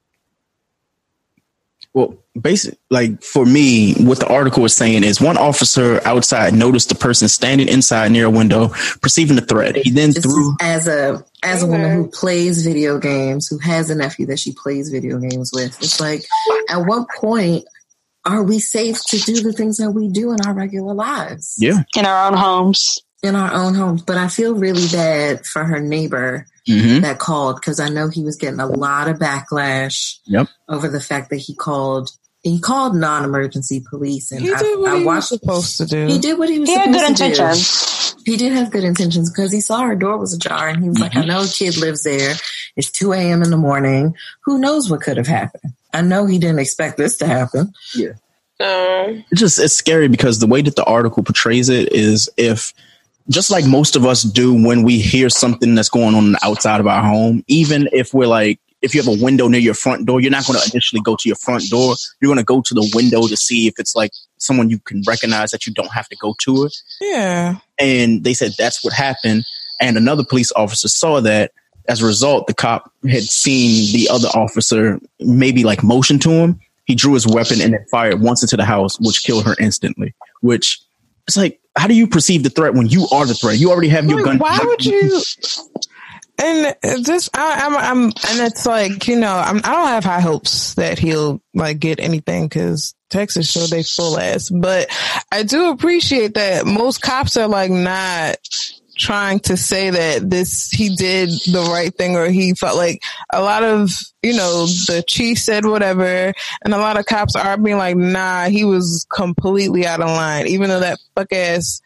F: Well, basically, like for me, what the article is saying is one officer outside noticed the person standing inside near a window, perceiving the threat. He then
B: Just
F: threw
B: as a as a woman who plays video games, who has a nephew that she plays video games with. It's like, at what point are we safe to do the things that we do in our regular lives?
F: Yeah,
G: in our own homes,
B: in our own homes. But I feel really bad for her neighbor. Mm-hmm. That called because I know he was getting a lot of backlash
F: yep.
B: over the fact that he called he called non-emergency police, and
C: he
B: I,
C: did what
B: I
C: he
B: watched,
C: was supposed to do.
B: He did what he was
G: he
B: supposed
G: had good
B: to
G: intentions.
B: do. He did have good intentions because he saw her door was ajar, and he was mm-hmm. like, "I know a kid lives there. It's two a.m. in the morning. Who knows what could have happened? I know he didn't expect this to happen."
F: Yeah, um, it's just it's scary because the way that the article portrays it is if. Just like most of us do when we hear something that's going on outside of our home, even if we're like, if you have a window near your front door, you're not going to initially go to your front door. You're going to go to the window to see if it's like someone you can recognize that you don't have to go to it.
C: Yeah.
F: And they said that's what happened. And another police officer saw that. As a result, the cop had seen the other officer maybe like motion to him. He drew his weapon and then fired once into the house, which killed her instantly, which it's like, how do you perceive the threat when you are the threat? You already have your
C: like,
F: gun.
C: Why would you? And just, I, I'm, I'm, and it's like, you know, I'm, I don't have high hopes that he'll like get anything because Texas showed they full ass. But I do appreciate that most cops are like not trying to say that this he did the right thing or he felt like a lot of, you know, the chief said whatever, and a lot of cops are being like, nah, he was completely out of line, even though that fuck ass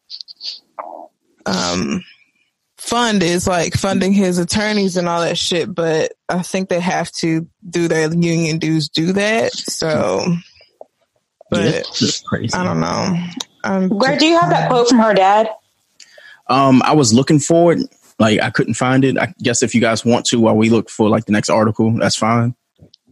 C: um fund is like funding his attorneys and all that shit. But I think they have to do their union dues, do that. So, but
F: yeah, that's crazy.
C: I don't know. I'm
G: Where do you have that quote from her dad?
F: Um, I was looking for it. Like, I couldn't find it. I guess if you guys want to, while we look for like the next article, that's fine.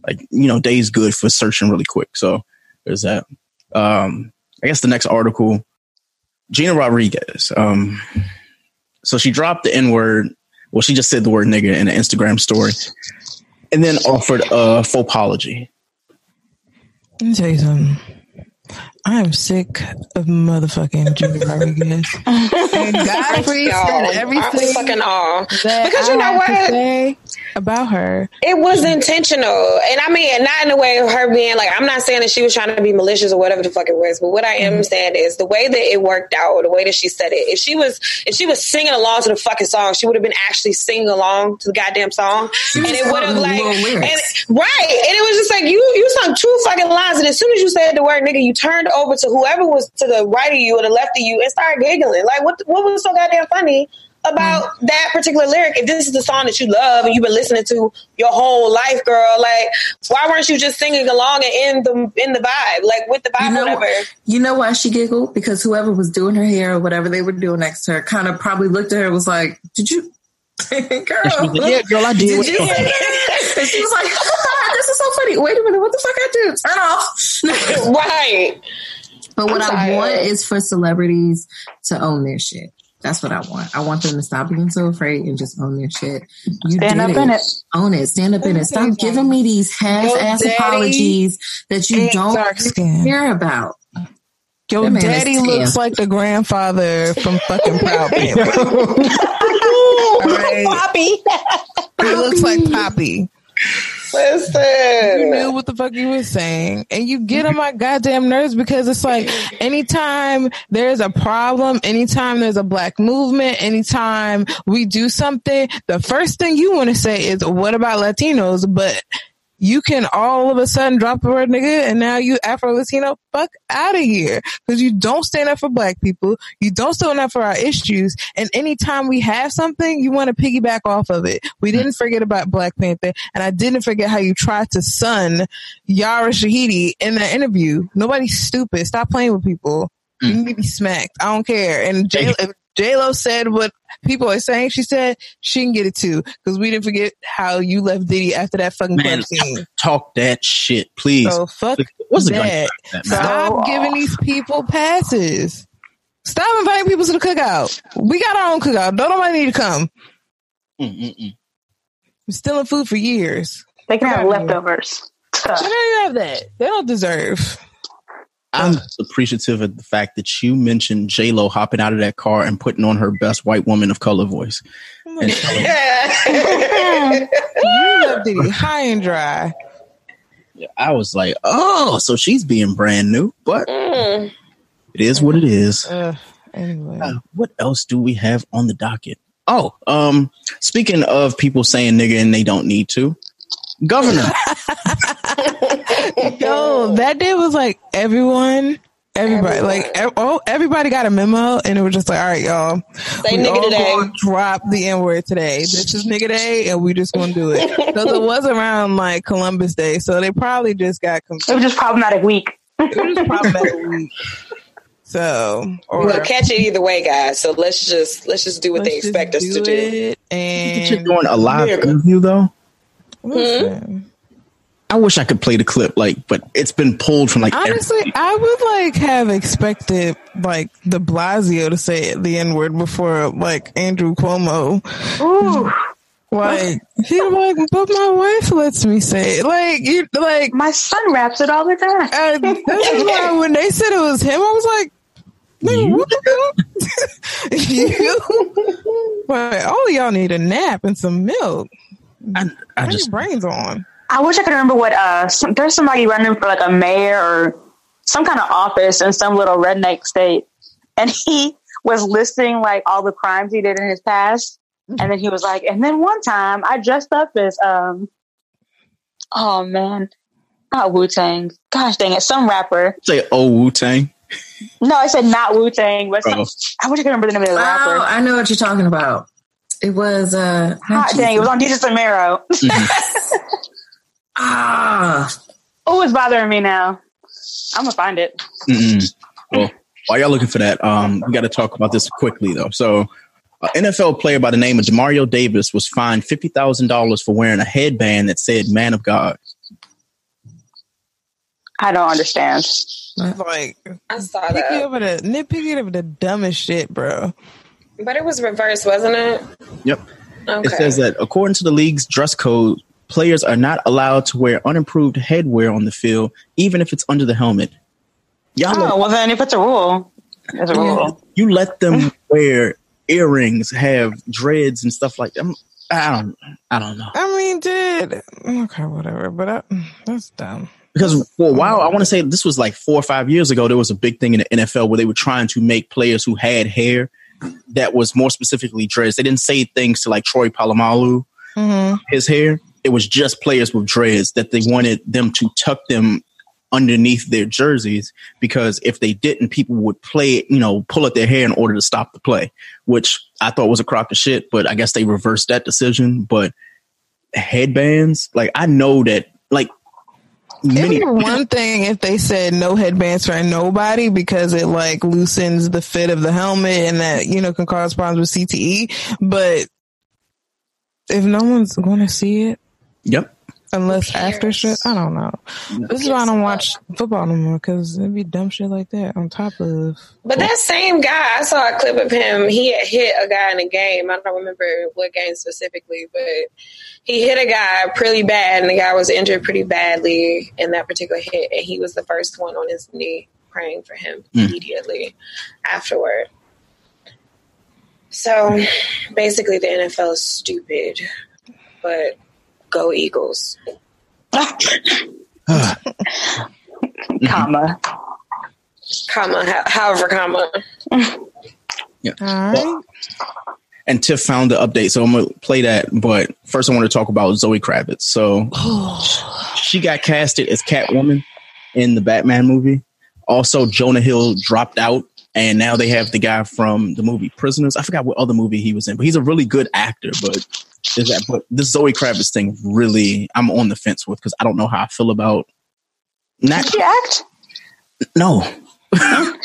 F: like, you know, days good for searching really quick. So there's that. Um, I guess the next article, Gina Rodriguez. Um, so she dropped the N word. Well, she just said the word nigga in an Instagram story and then offered a faux apology.
C: Let me tell you something. I am sick of motherfucking Gina Rodriguez. And Godfrey said everything
J: fucking all.
C: that
J: Because
C: I
J: you know
C: had
J: what?
C: to say about her.
J: It was intentional. And I mean, not in the way of her being like, I'm not saying that she was trying to be malicious or whatever the fuck it was, but what I am mm-hmm. saying is the way that it worked out, the way that she said it, if she was if she was singing along to the fucking song, she would have been actually singing along to the goddamn song. And it would have like, and, right. And it was just like, you, you sung two fucking lines. And as soon as you said the word nigga, you turned over to whoever was to the right of you or the left of you and started giggling. Like, what what was so goddamn funny about mm. that particular lyric? If this is the song that you love and you've been listening to your whole life, girl, like, why weren't you just singing along and in the in the vibe, like with the vibe,
B: you know,
J: whatever?
B: You know why she giggled? Because whoever was doing her hair or whatever they were doing next to her kind of probably looked at her and was like, "Did you?" Girl,
F: yeah, girl, I did.
B: did you? And she was like, "This is so funny. Wait a minute, what the fuck I do? Turn off!"
J: Right.
B: But what
J: I'm
B: I
J: sorry.
B: want is for celebrities to own their shit. That's what I want. I want them to stop being so afraid and just own their shit. You
G: Stand
B: did
G: up
B: it.
G: in it.
B: Own it. Stand up in it. Stop giving me these half-ass apologies that you don't care about.
C: Your daddy looks like the grandfather from fucking Proud Family. Right.
J: Poppy.
C: He looks like Poppy.
J: Listen.
C: You knew what the fuck you were saying. And you get on my goddamn nerves because it's like anytime there's a problem, anytime there's a black movement, anytime we do something, the first thing you want to say is, what about Latinos? But you can all of a sudden drop the word nigga and now you Afro-Latino, fuck out of here. Because you don't stand up for black people. You don't stand up for our issues. And anytime we have something, you want to piggyback off of it. We didn't forget about Black Panther. And I didn't forget how you tried to sun Yara Shahidi in that interview. Nobody's stupid. Stop playing with people. You need to be smacked. I don't care. And J- if J-Lo said what people are saying she said, she can get it too. Because we didn't forget how you left Diddy after that fucking
F: Man,
C: club scene.
F: Talk that shit, please.
C: So fuck
F: What's
C: that.
F: that
C: Stop
G: So,
C: giving these people passes. Stop inviting people to the cookout. We got our own cookout. Don't nobody need to come.
F: Mm-mm-mm.
C: We're stealing food for years.
G: They can
C: Get
G: have
C: out of here.
G: leftovers.
C: Why do you have that? They don't deserve.
F: I'm appreciative of the fact that you mentioned J-Lo hopping out of that car and putting on her best white woman of color voice. And
C: You left Diddy high and dry.
F: I was like, oh, so she's being brand new, but
J: Mm.
F: it is what it is.
C: Uh, anyway,
F: Uh, what else do we have on the docket? Oh, um, speaking of people saying nigga and they don't need to, Governor.
C: yo, that day was like everyone, everybody,
J: Everyone.
C: like ev- oh, everybody got a memo, and it was just like, all right, y'all,
J: Say
C: we
J: nigga
C: all
J: today.
C: gonna drop the N word today. This is nigga day, and we just gonna do it. Because it was around like Columbus Day, so they probably just got
G: It
C: confused.
G: was just problematic week.
C: It was just problematic week. So, or
J: We'll catch it either way, guys. So let's just let's just do what
C: let's
J: they
C: just
J: expect us to do.
C: it,
F: You're
C: and
F: doing a live
J: Nigga.
F: interview though.
C: listen.
F: I wish I could play the clip, like, but it's been pulled from like.
C: Honestly,
F: every-
C: I would like have expected like De Blasio to say the N word before like Andrew Cuomo.
G: Ooh,
C: Like he like, but my wife lets me say it. Like you, like
G: my son raps it all the time.
C: uh, this is why when they said it was him, I was like, nigga,
F: You?
C: what the fuck? You? But all of y'all need a nap and some milk.
F: I, I
C: Turn
F: just
C: your brains on.
G: I wish I could remember what, uh, some, there's somebody running for like a mayor or some kind of office in some little redneck state. And he was listing like all the crimes he did in his past. And then he was like, and then one time I dressed up as, um, oh man, not Wu-Tang. Gosh dang it, some rapper.
F: say, "Oh, Wu-Tang."
G: No, I said not Wu-Tang, but some,
F: Oh.
G: I wish I could remember the name of the
B: Oh,
G: rapper.
B: I know what you're talking about. It was uh
G: Hot dang, it was on Jesus Samero.
B: ah
G: Oh, it's bothering me now. I'm gonna find it.
F: Mm-mm. Well, while y'all looking for that, um, we got to talk about this quickly though. So, an N F L player by the name of Demario Davis was fined fifty thousand dollars for wearing a headband that said "Man of God."
G: I don't understand.
C: Like,
J: I saw
C: picky
J: that.
C: over the nitpicky over the dumbest shit, bro.
J: But it was reversed, wasn't it?
F: Yep.
J: Okay.
F: It says that according to the league's dress code, players are not allowed to wear unimproved headwear on the field, even if it's under the helmet. Y'all
G: oh,
F: let,
G: well then if it's a rule, it's a rule.
F: You let them wear earrings, have dreads and stuff like that. I don't, I don't know.
C: I mean, dude. Okay, whatever. But I, that's dumb.
F: Because for a while, I want to say this was like four or five years ago, there was a big thing in the N F L where they were trying to make players who had hair that was more specifically dreads. They didn't say things to like Troy Polamalu,
C: mm-hmm.
F: his hair. It was just players with dreads that they wanted them to tuck them underneath their jerseys, because if they didn't, people would play, you know, pull at their hair in order to stop the play, which I thought was a crock of shit, but I guess they reversed that decision. But headbands, like I know that like
C: Many- It'd be one thing if they said no headbands for nobody because it like loosens the fit of the helmet and that, you know, can cause problems with C T E. But if no one's going to see it,
F: yep.
C: Unless after shit, I don't know. This is why I don't watch football no more, because it'd be dumb shit like that on top of.
J: But that same guy, I saw a clip of him. He had hit a guy in a game. I don't remember what game specifically, but he hit a guy pretty bad, and the guy was injured pretty badly in that particular hit. And he was the first one on his knee praying for him mm. immediately afterward. So basically, the N F L is stupid, but. Go Eagles.
G: comma.
J: Comma. However, comma.
F: Yeah. All right. Well, and Tiff found the update, so I'm going to play that. But first, I want to talk about Zoe Kravitz. So she got casted as Catwoman in the Batman movie. Also, Jonah Hill dropped out, and now they have the guy from the movie Prisoners. I forgot what other movie he was in, but he's a really good actor. But is that, but this Zoe Kravitz thing really, I'm on the fence with, because I don't know how I feel about. Not,
G: Did she act?
F: No.
C: I'm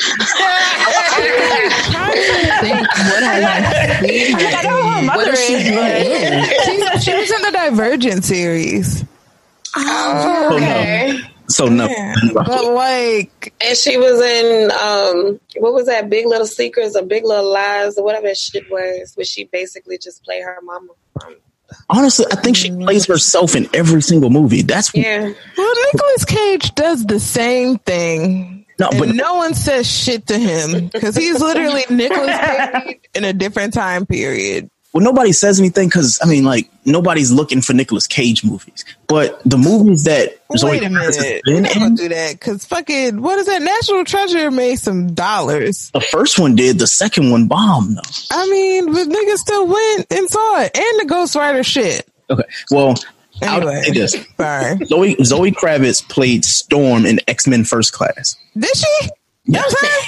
C: trying to think what I seen.
G: I don't know her mother is.
C: She, she was in the Divergent series.
J: Oh, okay.
F: So no,
C: yeah, but like,
J: and she was in um, what was that? Big Little Secrets or Big Little Lies or whatever that shit was, where she basically just played her mama.
F: Honestly, I think she plays herself in every single movie. That's
J: yeah.
C: Well, Nicolas Cage does the same thing. No, but no one says shit to him because he's literally Nicolas Cage in a different time period.
F: Well, nobody says anything because, I mean, like, nobody's looking for Nicolas Cage movies. But the movies that
C: Wait a minute. We're not going to do that because fucking, what is that? National Treasure made some dollars.
F: The first one did. The second one bombed, though.
C: I mean, but niggas still went and saw it. And the Ghost Rider shit.
F: Okay. Well,
C: anyway,
F: I'll say this.
C: Sorry.
F: Zoe, Zoe Kravitz played Storm in X-Men First Class.
C: Did she?
F: Yeah.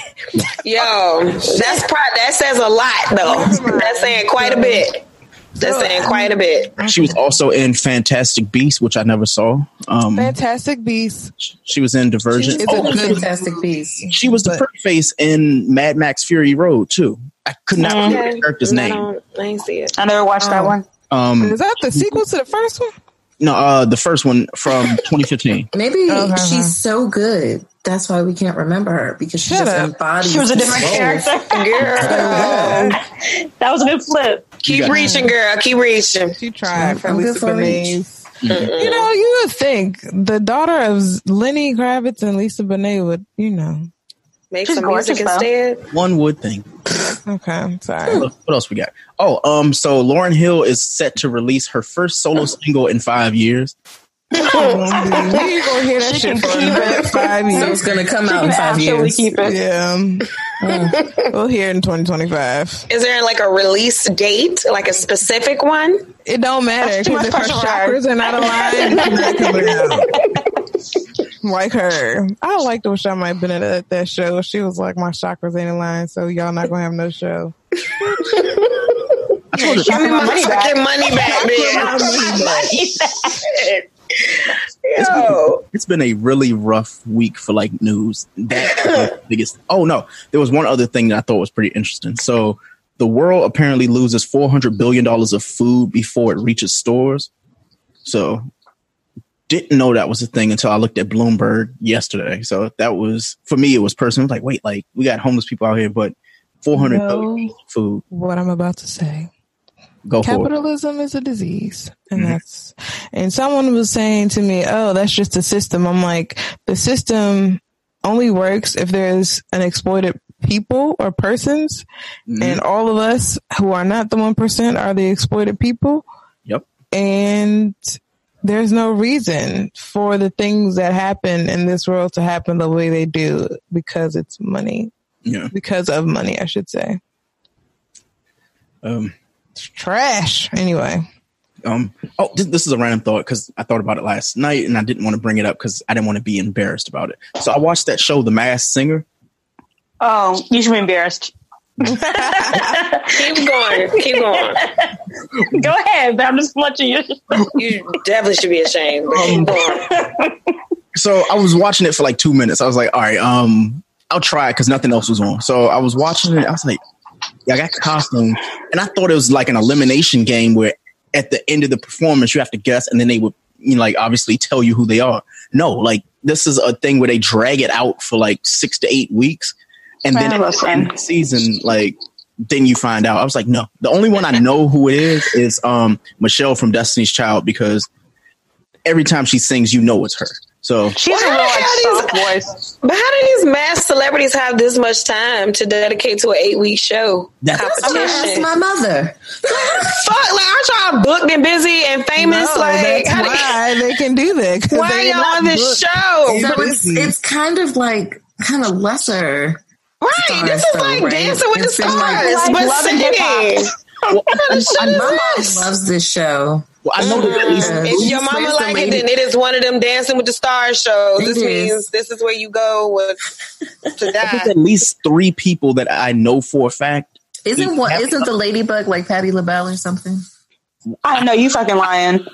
J: Yo, that's pro- that says a lot, though. That's saying quite a bit. That's saying quite a bit.
F: She was also in Fantastic Beasts, which I never saw. Um,
C: Fantastic Beasts.
F: She was in Divergent.
B: She's oh, a good Fantastic Beasts.
F: She was the pretty face in Mad Max Fury Road too. I could not
J: okay.
F: remember the character's
J: no,
F: name.
J: No, I ain't see it.
G: I never watched um, that one.
F: Um,
C: Is that the sequel to the first one?
F: No, uh, the first one from twenty fifteen.
B: Maybe
C: okay.
B: she's so good. That's why we can't remember her, because she
C: Shut
B: just
C: up.
B: embodies.
G: She was a different
B: roles.
G: character.
J: Girl.
G: That was a good flip.
J: Keep reaching, girl. Keep reaching.
C: She tried for
B: I'm
C: Lisa
B: good for
C: Bonet. You know, you would think the daughter of Lenny Kravitz and Lisa Bonet would, you know,
J: make
G: She's
J: some
G: gorgeous,
J: music
G: though.
J: instead.
F: One would think.
C: Okay, I'm sorry.
F: What else we got? Oh, um, so Lauryn Hill is set to release her first solo single in five years.
C: Oh, we ain't gonna hear that shit for another five years.
B: So it's gonna come
G: She
B: out in
G: can
B: five
G: actually
B: years.
G: keep it.
C: Yeah, mm. We'll hear it in twenty twenty-five.
J: Is there like a release date, like a specific one?
C: It don't matter
G: That's too
C: because
G: much
C: if her
G: pressure on her.
C: chakras are not aligned, it's not coming out. Like her, I liked when I might have been at that show. She was like, "My chakras ain't aligned, so y'all not gonna have no show."
F: I told her,
J: Give me my
G: money back.
J: fucking money back, man. Yo.
F: it's been a really rough week for like news. That's the biggest. Oh no, there was one other thing that I thought was pretty interesting. So the world apparently loses four hundred billion dollars of food before it reaches stores. So didn't know that was a thing until I looked at Bloomberg yesterday. So that was, for me, it was personal. Like, wait, like we got homeless people out here, but four hundred no, food.
C: What I'm about to say.
F: Go
C: Capitalism
F: for it.
C: is a disease. And mm-hmm. that's, and someone was saying to me, oh, that's just a system. I'm like, the system only works if there's an exploited people or persons, mm-hmm. and all of us who are not the one percent are the exploited people.
F: Yep.
C: And there's no reason for the things that happen in this world to happen the way they do because it's money.
F: Yeah.
C: Because of money, I should say.
F: Um,
C: it's trash. Anyway.
F: Um. Oh, this, this is a random thought because I thought about it last night and I didn't want to bring it up because I didn't want to be embarrassed about it. So I watched that show, The Masked Singer.
G: Oh, you should be embarrassed.
J: Keep going. Keep going.
G: Go ahead, but I'm just watching you.
J: You definitely should be ashamed. But keep going.
F: So I was watching it for like two minutes. I was like, all right, um, I'll try it because nothing else was on. So I was watching it. I was like, yeah, I got costumes. And I thought it was like an elimination game where at the end of the performance, you have to guess. And then they would, you know, like obviously tell you who they are. No, like this is a thing where they drag it out for like six to eight weeks. And then at the end of the season, like, then you find out. I was like, no, the only one I know who it is is um, Michelle from Destiny's Child, because every time she sings, you know it's her. So
G: she's a real like, soft voice.
J: But how do these mass celebrities have this much time to dedicate to an eight week show?
B: That's, that's my mother.
J: Fuck, like aren't y'all booked and busy and famous?
C: No,
J: like,
C: that's why they, they can do that.
J: Why are y'all on this show?
B: So it's, it's kind of like kind of lesser.
J: Right, this is like right? Dancing with it's the Stars, like,
G: like
J: but singing.
B: Well, my mom loves this show.
F: Well, I know that at least
J: if your mama like it, then it is one of them Dancing with the Stars shows. It this is. means this is where you go with to die.
F: There's at least three people that I know for a fact.
B: Isn't what? Isn't the ladybug like Patti LaBelle or something?
G: I don't know, you fucking lying. not,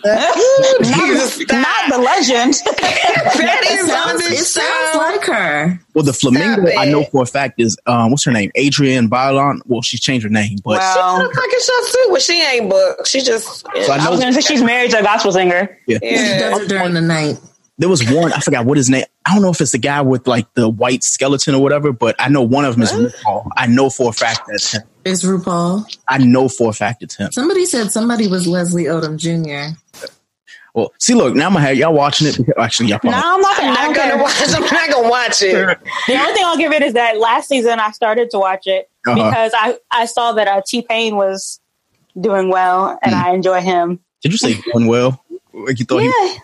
G: not the legend.
J: Patty's on this
B: It sounds like her.
F: Well, the flamingo I know for a fact is um, what's her name? Adrienne Bailon. Well, she's changed her name, but
J: well, she looks like a show too. Well, she ain't booked. She just.
F: So I, know
G: I was gonna say she's married to a gospel singer.
F: Yeah,
B: yeah. She does it during the night.
F: There was one, I forgot what his name. I don't know if it's the guy with like the white skeleton or whatever, but I know one of them is RuPaul. I know for a fact that's him.
B: It's RuPaul.
F: I know for a fact it's him.
B: Somebody said somebody was Leslie Odom Junior
F: Well, see, look, now I'm gonna have y'all watching it. Actually, y'all
G: probably. No, I'm not,
J: I'm not gonna watch. I'm not gonna watch it.
G: The only thing I'll give it is that last season I started to watch it uh-huh. because I, I saw that uh, T-Pain was doing well, and mm. I enjoy him.
F: Did you say doing well? Like you thought
G: yeah.
F: he?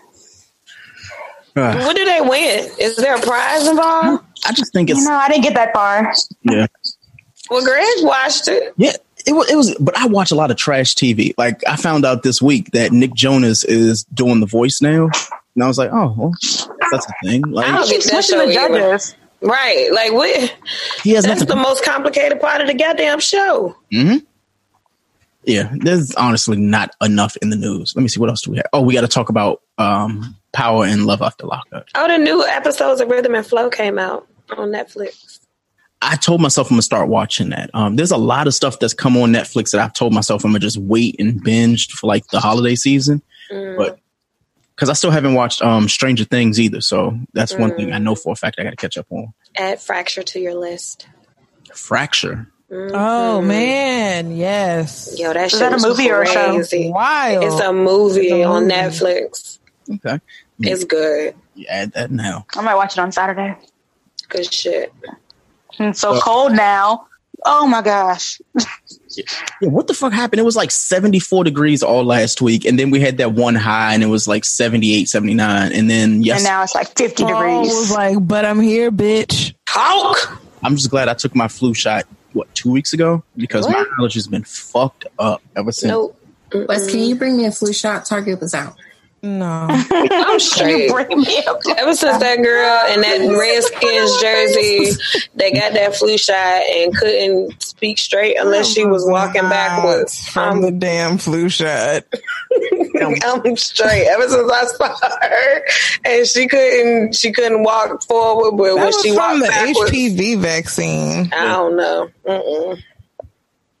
J: Uh, what do they win? Is there a prize involved?
F: I just think it's.
G: You know, I didn't get that far.
F: Yeah.
J: Well, Greg watched it.
F: Yeah, it was. It was, but I watch a lot of trash T V. Like I found out this week that Nick Jonas is doing The Voice now, and I was like, oh, well, that's a thing. Like,
J: I don't get that show either. Right? Like what?
F: He has
J: that's
F: nothing.
J: The most complicated part of the goddamn show.
F: Hmm. Yeah, there's honestly not enough in the news. Let me see what else do we have. Oh, we got to talk about um, Power and Love After Lockup.
J: Oh, the new episodes of Rhythm and Flow came out on Netflix.
F: I told myself I'm gonna start watching that. Um, there's a lot of stuff that's come on Netflix that I've told myself I'm gonna just wait and binge for like the holiday season, mm. but because I still haven't watched um, Stranger Things either, so that's mm. one thing I know for a fact I got to catch up on.
J: Add Fracture to your list.
F: Fracture.
C: Mm-hmm. Oh man, yes.
J: Yo, that
G: is that a movie or a show?
J: Wild. It's a movie, it's a movie on Netflix.
F: Okay,
J: it's good.
F: Yeah, add that now.
G: I might watch it on Saturday.
J: Good shit.
G: It's so uh, cold now. Oh my gosh.
F: Yeah. yeah, what the fuck happened? It was like seventy-four degrees all last week, and then we had that one high, and it was like seventy-eight, seventy-nine, and then yes,
G: and now it's like fifty
C: Paul
G: degrees.
C: Was like, but I'm here, bitch.
J: Talk.
F: I'm just glad I took my flu shot. What, two weeks ago? Because what? my allergies been fucked up ever since.
J: Nope.
B: Wes, can you bring me a flu shot? Target was out.
C: No.
J: I'm straight. Ever since that girl in that Redskins jersey, they got that flu shot and couldn't speak straight unless she was walking backwards
C: from the damn flu shot.
J: I'm straight. Ever since I saw her, and she couldn't, she couldn't walk forward, but
C: that
J: when
C: was
J: she
C: from
J: walked
C: the
J: backwards,
C: H P V vaccine.
J: I don't know. Mm-mm.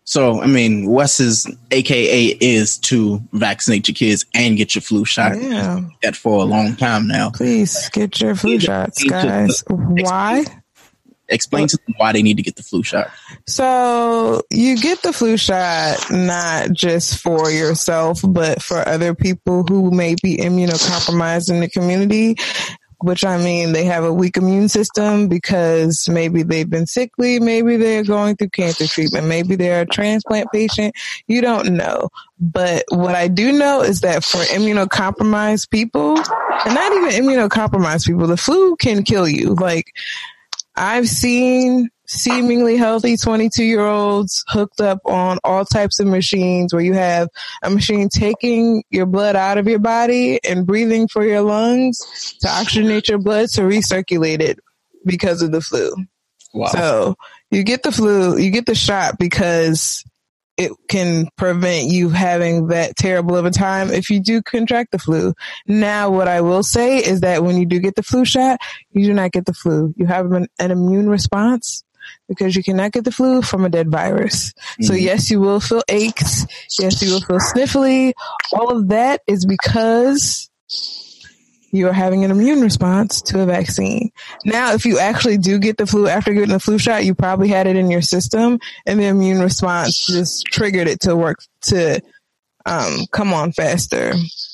F: So, I mean, Wes's A K A is to vaccinate your kids and get your flu shot.
C: Yeah.
F: That for a long time now.
C: Please get your flu shots, guys. Why?
F: Explain to them why they need to get the flu shot.
C: So you get the flu shot not just for yourself, but for other people who may be immunocompromised in the community. Which, I mean, they have a weak immune system because maybe they've been sickly, maybe they're going through cancer treatment, maybe they're a transplant patient. You don't know. But what I do know is that for immunocompromised people, and not even immunocompromised people, the flu can kill you. Like, I've seen seemingly healthy twenty-two-year-olds hooked up on all types of machines where you have a machine taking your blood out of your body and breathing for your lungs to oxygenate your blood to recirculate it because of the flu. Wow. So you get the flu, you get the shot because it can prevent you having that terrible of a time if you do contract the flu. Now, what I will say is that when you do get the flu shot, you do not get the flu. You have an, an immune response because you cannot get the flu from a dead virus. Mm-hmm. So yes, you will feel aches. Yes, you will feel sniffly. All of that is because you are having an immune response to a vaccine. Now, if you actually do get the flu after getting the flu shot, you probably had it in your system and the immune response just triggered it to work to um, come on faster.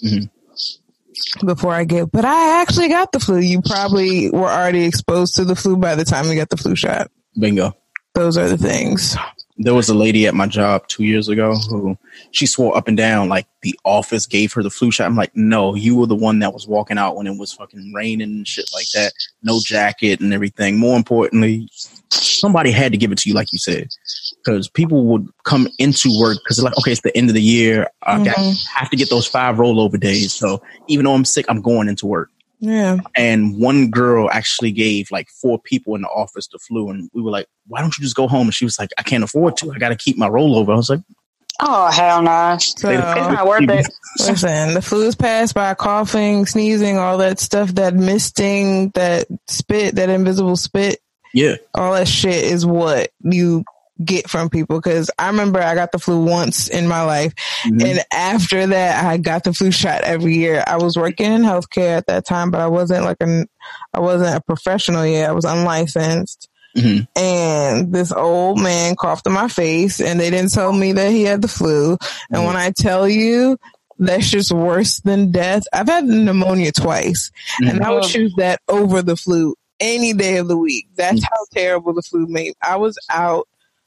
C: Mm-hmm. Before I get, but I actually got the flu. You probably were already exposed to the flu by the time you got the flu shot.
F: Bingo.
C: Those are the things.
F: There was a lady at my job two years ago who she swore up and down like the office gave her the flu shot. I'm like, no, you were the one that was walking out when it was fucking raining and shit like that. No jacket and everything. More importantly, somebody had to give it to you, like you said, because people would come into work because they're like, okay, it's the end of the year. I mm-hmm. got, have to get those five rollover days. So even though I'm sick, I'm going into work.
C: Yeah.
F: And one girl actually gave like four people in the office the flu. And we were like, why don't you just go home? And she was like, I can't afford to. I got to keep my rollover. I was like,
G: oh, hell no. So, it's not worth it.
C: Listen, the flu is passed by coughing, sneezing, all that stuff, that misting, that spit, that invisible spit.
F: Yeah.
C: All that shit is what you get from people. Because I remember I got the flu once in my life. Mm-hmm. And after that, I got the flu shot every year. I was working in healthcare at that time, but I wasn't like an, I wasn't a professional yet. I was unlicensed. Mm-hmm. And this old man coughed in my face and they didn't tell me that he had the flu. And mm-hmm. when I tell you, that's just worse than death. I've had pneumonia twice mm-hmm. and I would choose that over the flu any day of the week. That's mm-hmm. how terrible the flu made. I was out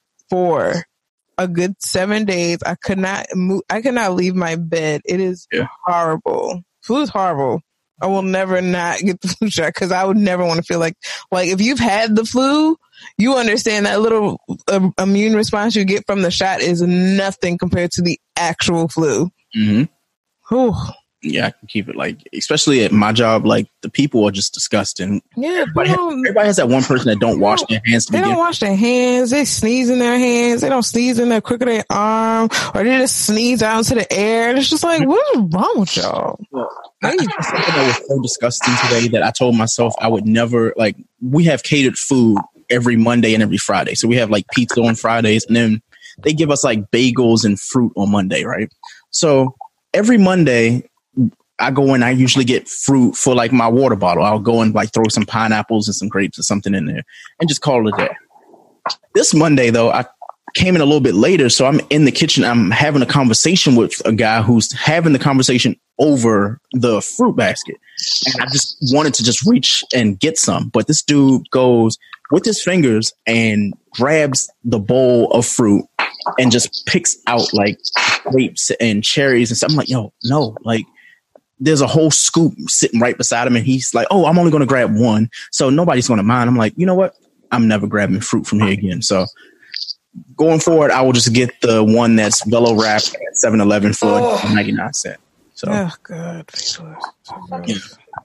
C: for a good seven days. I could not move. I could not leave my bed. It is yeah. horrible. Flu is horrible. I will never not get the flu shot because I would never want to feel like, like if you've had the flu, you understand that little uh, immune response you get from the shot is nothing compared to the actual flu.
F: Mm-hmm.
C: Whew.
F: Yeah, I can keep it like, especially at my job, like the people are just disgusting.
C: Yeah,
F: everybody, has, everybody has that one person that don't wash their hands. To
C: they
F: begin.
C: don't wash their hands. They sneeze in their hands. They don't sneeze in the crook of their arm, or they just sneeze out into the air. And it's just like, what is wrong with y'all?
F: Well, I, I something that was so disgusting today that I told myself I would never, like, we have catered food every Monday and every Friday. So we have like pizza on Fridays, and then they give us like bagels and fruit on Monday, right? So every Monday, I go in, I usually get fruit for like my water bottle. I'll go and like throw some pineapples and some grapes or something in there and just call it a day. This Monday, though, I came in a little bit later. So I'm in the kitchen. I'm having a conversation with a guy who's having the conversation over the fruit basket. And I just wanted to just reach and get some. But this dude goes with his fingers and grabs the bowl of fruit and just picks out like grapes and cherries and stuff. I'm like, yo, no, like, there's a whole scoop sitting right beside him. And he's like, oh, I'm only going to grab one. So nobody's going to mind. I'm like, you know what? I'm never grabbing fruit from here again. So going forward, I will just get the one that's Velo wrapped at seven eleven for oh. ninety-nine cents. So,
C: oh, God. So, yeah.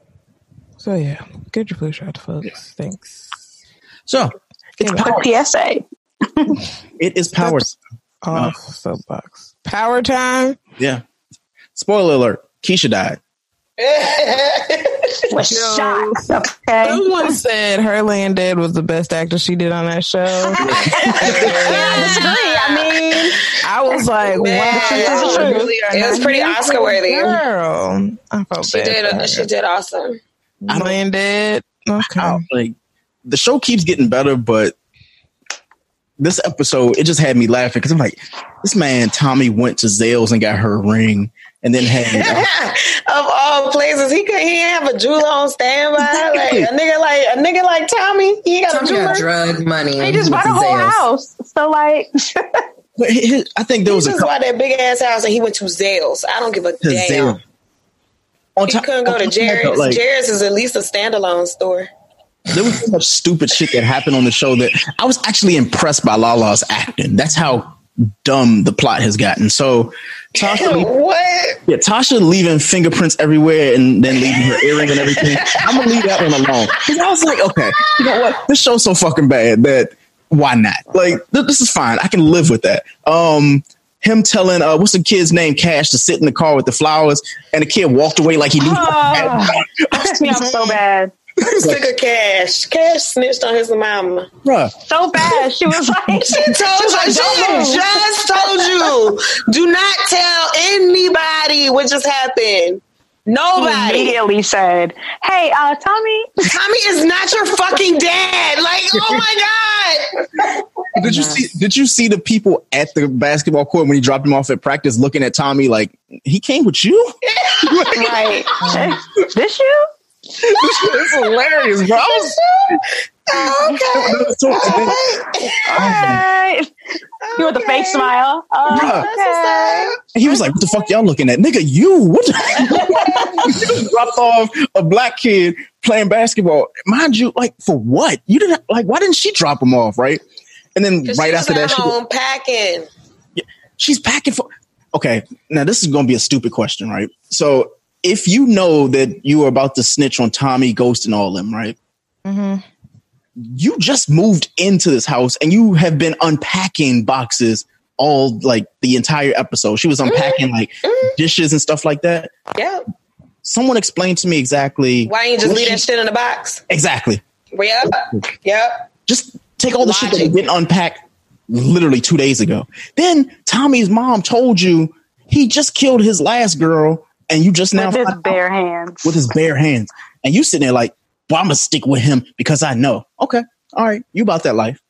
C: so, yeah, get your flu shot, folks. Yeah. Thanks.
F: So,
G: it's power. P S A.
F: It is power
C: time. Off uh, soapbox. Power time?
F: Yeah. Spoiler alert. Keisha died.
G: Was shocked. Okay.
C: Someone said her laying dead was the best actor she did on that show.
G: Yeah, I disagree. I mean,
C: I was like, wow,
J: Man,
C: really
J: it was pretty Oscar worthy.
C: Girl, I felt
J: she
C: bad
J: did. She did awesome.
C: Playing dead. Okay,
F: I, like the show keeps getting better, but this episode it just had me laughing because I'm like, this man Tommy went to Zales and got her a ring, and then had
J: uh, of all places he could he didn't have a jeweler on standby. Like a nigga like a nigga like Tommy, he got
B: Tommy
J: a jeweler.
B: got drug money.
G: He just bought a whole
B: Zales.
G: house. So like,
F: But his, I think there
J: He
F: was a
J: just
F: couple,
J: bought that big ass house and he went to Zales. I don't give a
F: to
J: damn.
F: Zales. On
J: He
F: top-
J: couldn't go
F: on
J: to
F: top of that,
J: Jared's.
F: like,
J: Jared's is at least a standalone store.
F: there was so much stupid shit that happened on the show that I was actually impressed by Lala's acting. That's how dumb the plot has gotten. So Tasha,
J: What?
F: yeah, Tasha leaving fingerprints everywhere and then leaving her earring and everything. I'm gonna leave that one alone because I was like, okay, you know what? This show's so fucking bad that why not? Like, th- this is fine. I can live with that. Um, him telling uh, what's the kid's name, Cash, to sit in the car with the flowers, and the kid walked away like he knew.
G: oh, that pissed me off so bad.
J: Sick of Cash. Cash snitched on his mama.
F: Bruh.
G: So bad. She was like,
J: She told you.
G: like,
J: She
G: "Don't move."
J: just told you. Do not tell anybody what just happened.
G: He
J: Nobody.
G: immediately said, "Hey, uh, Tommy."
J: Tommy is not your fucking dad. Like, oh my god.
F: Did you see? Did you see the people at the basketball court when he dropped him off at practice, looking at Tommy like he came with you?
G: Right. This you?
F: It's hilarious, bro. I was-
J: Oh,
F: So- and then-
G: Hey. You with the fake smile? Oh,
F: Bruh.
G: okay.
F: he was like, "What the fuck y'all looking at, nigga? You what?" The- you just dropped off a black kid playing basketball, mind you. Like for what? You didn't like. Why didn't she drop him off? Right, and then right after that, she,
J: home packing.
F: she's packing for. Okay, now this is going to be a stupid question, right? So if you know that you are about to snitch on Tommy, Ghost, and all them, right?
C: Mm-hmm.
F: You just moved into this house and you have been unpacking boxes all like the entire episode. She was unpacking like dishes and stuff like that.
J: Yeah.
F: Someone explained to me exactly
J: Why you just
F: what
J: leave
F: she-
J: that shit in the box?
F: Exactly.
J: Yep. Yep.
F: Just take all the shit that
J: Logic.
F: didn't unpack literally two days ago. Then Tommy's mom told you he just killed his last girl and you just now
G: With his
F: found out
G: bare hands.
F: with his bare hands. And you sitting there like, well, I'm gonna stick with him because I know. Okay, all right, you about that life.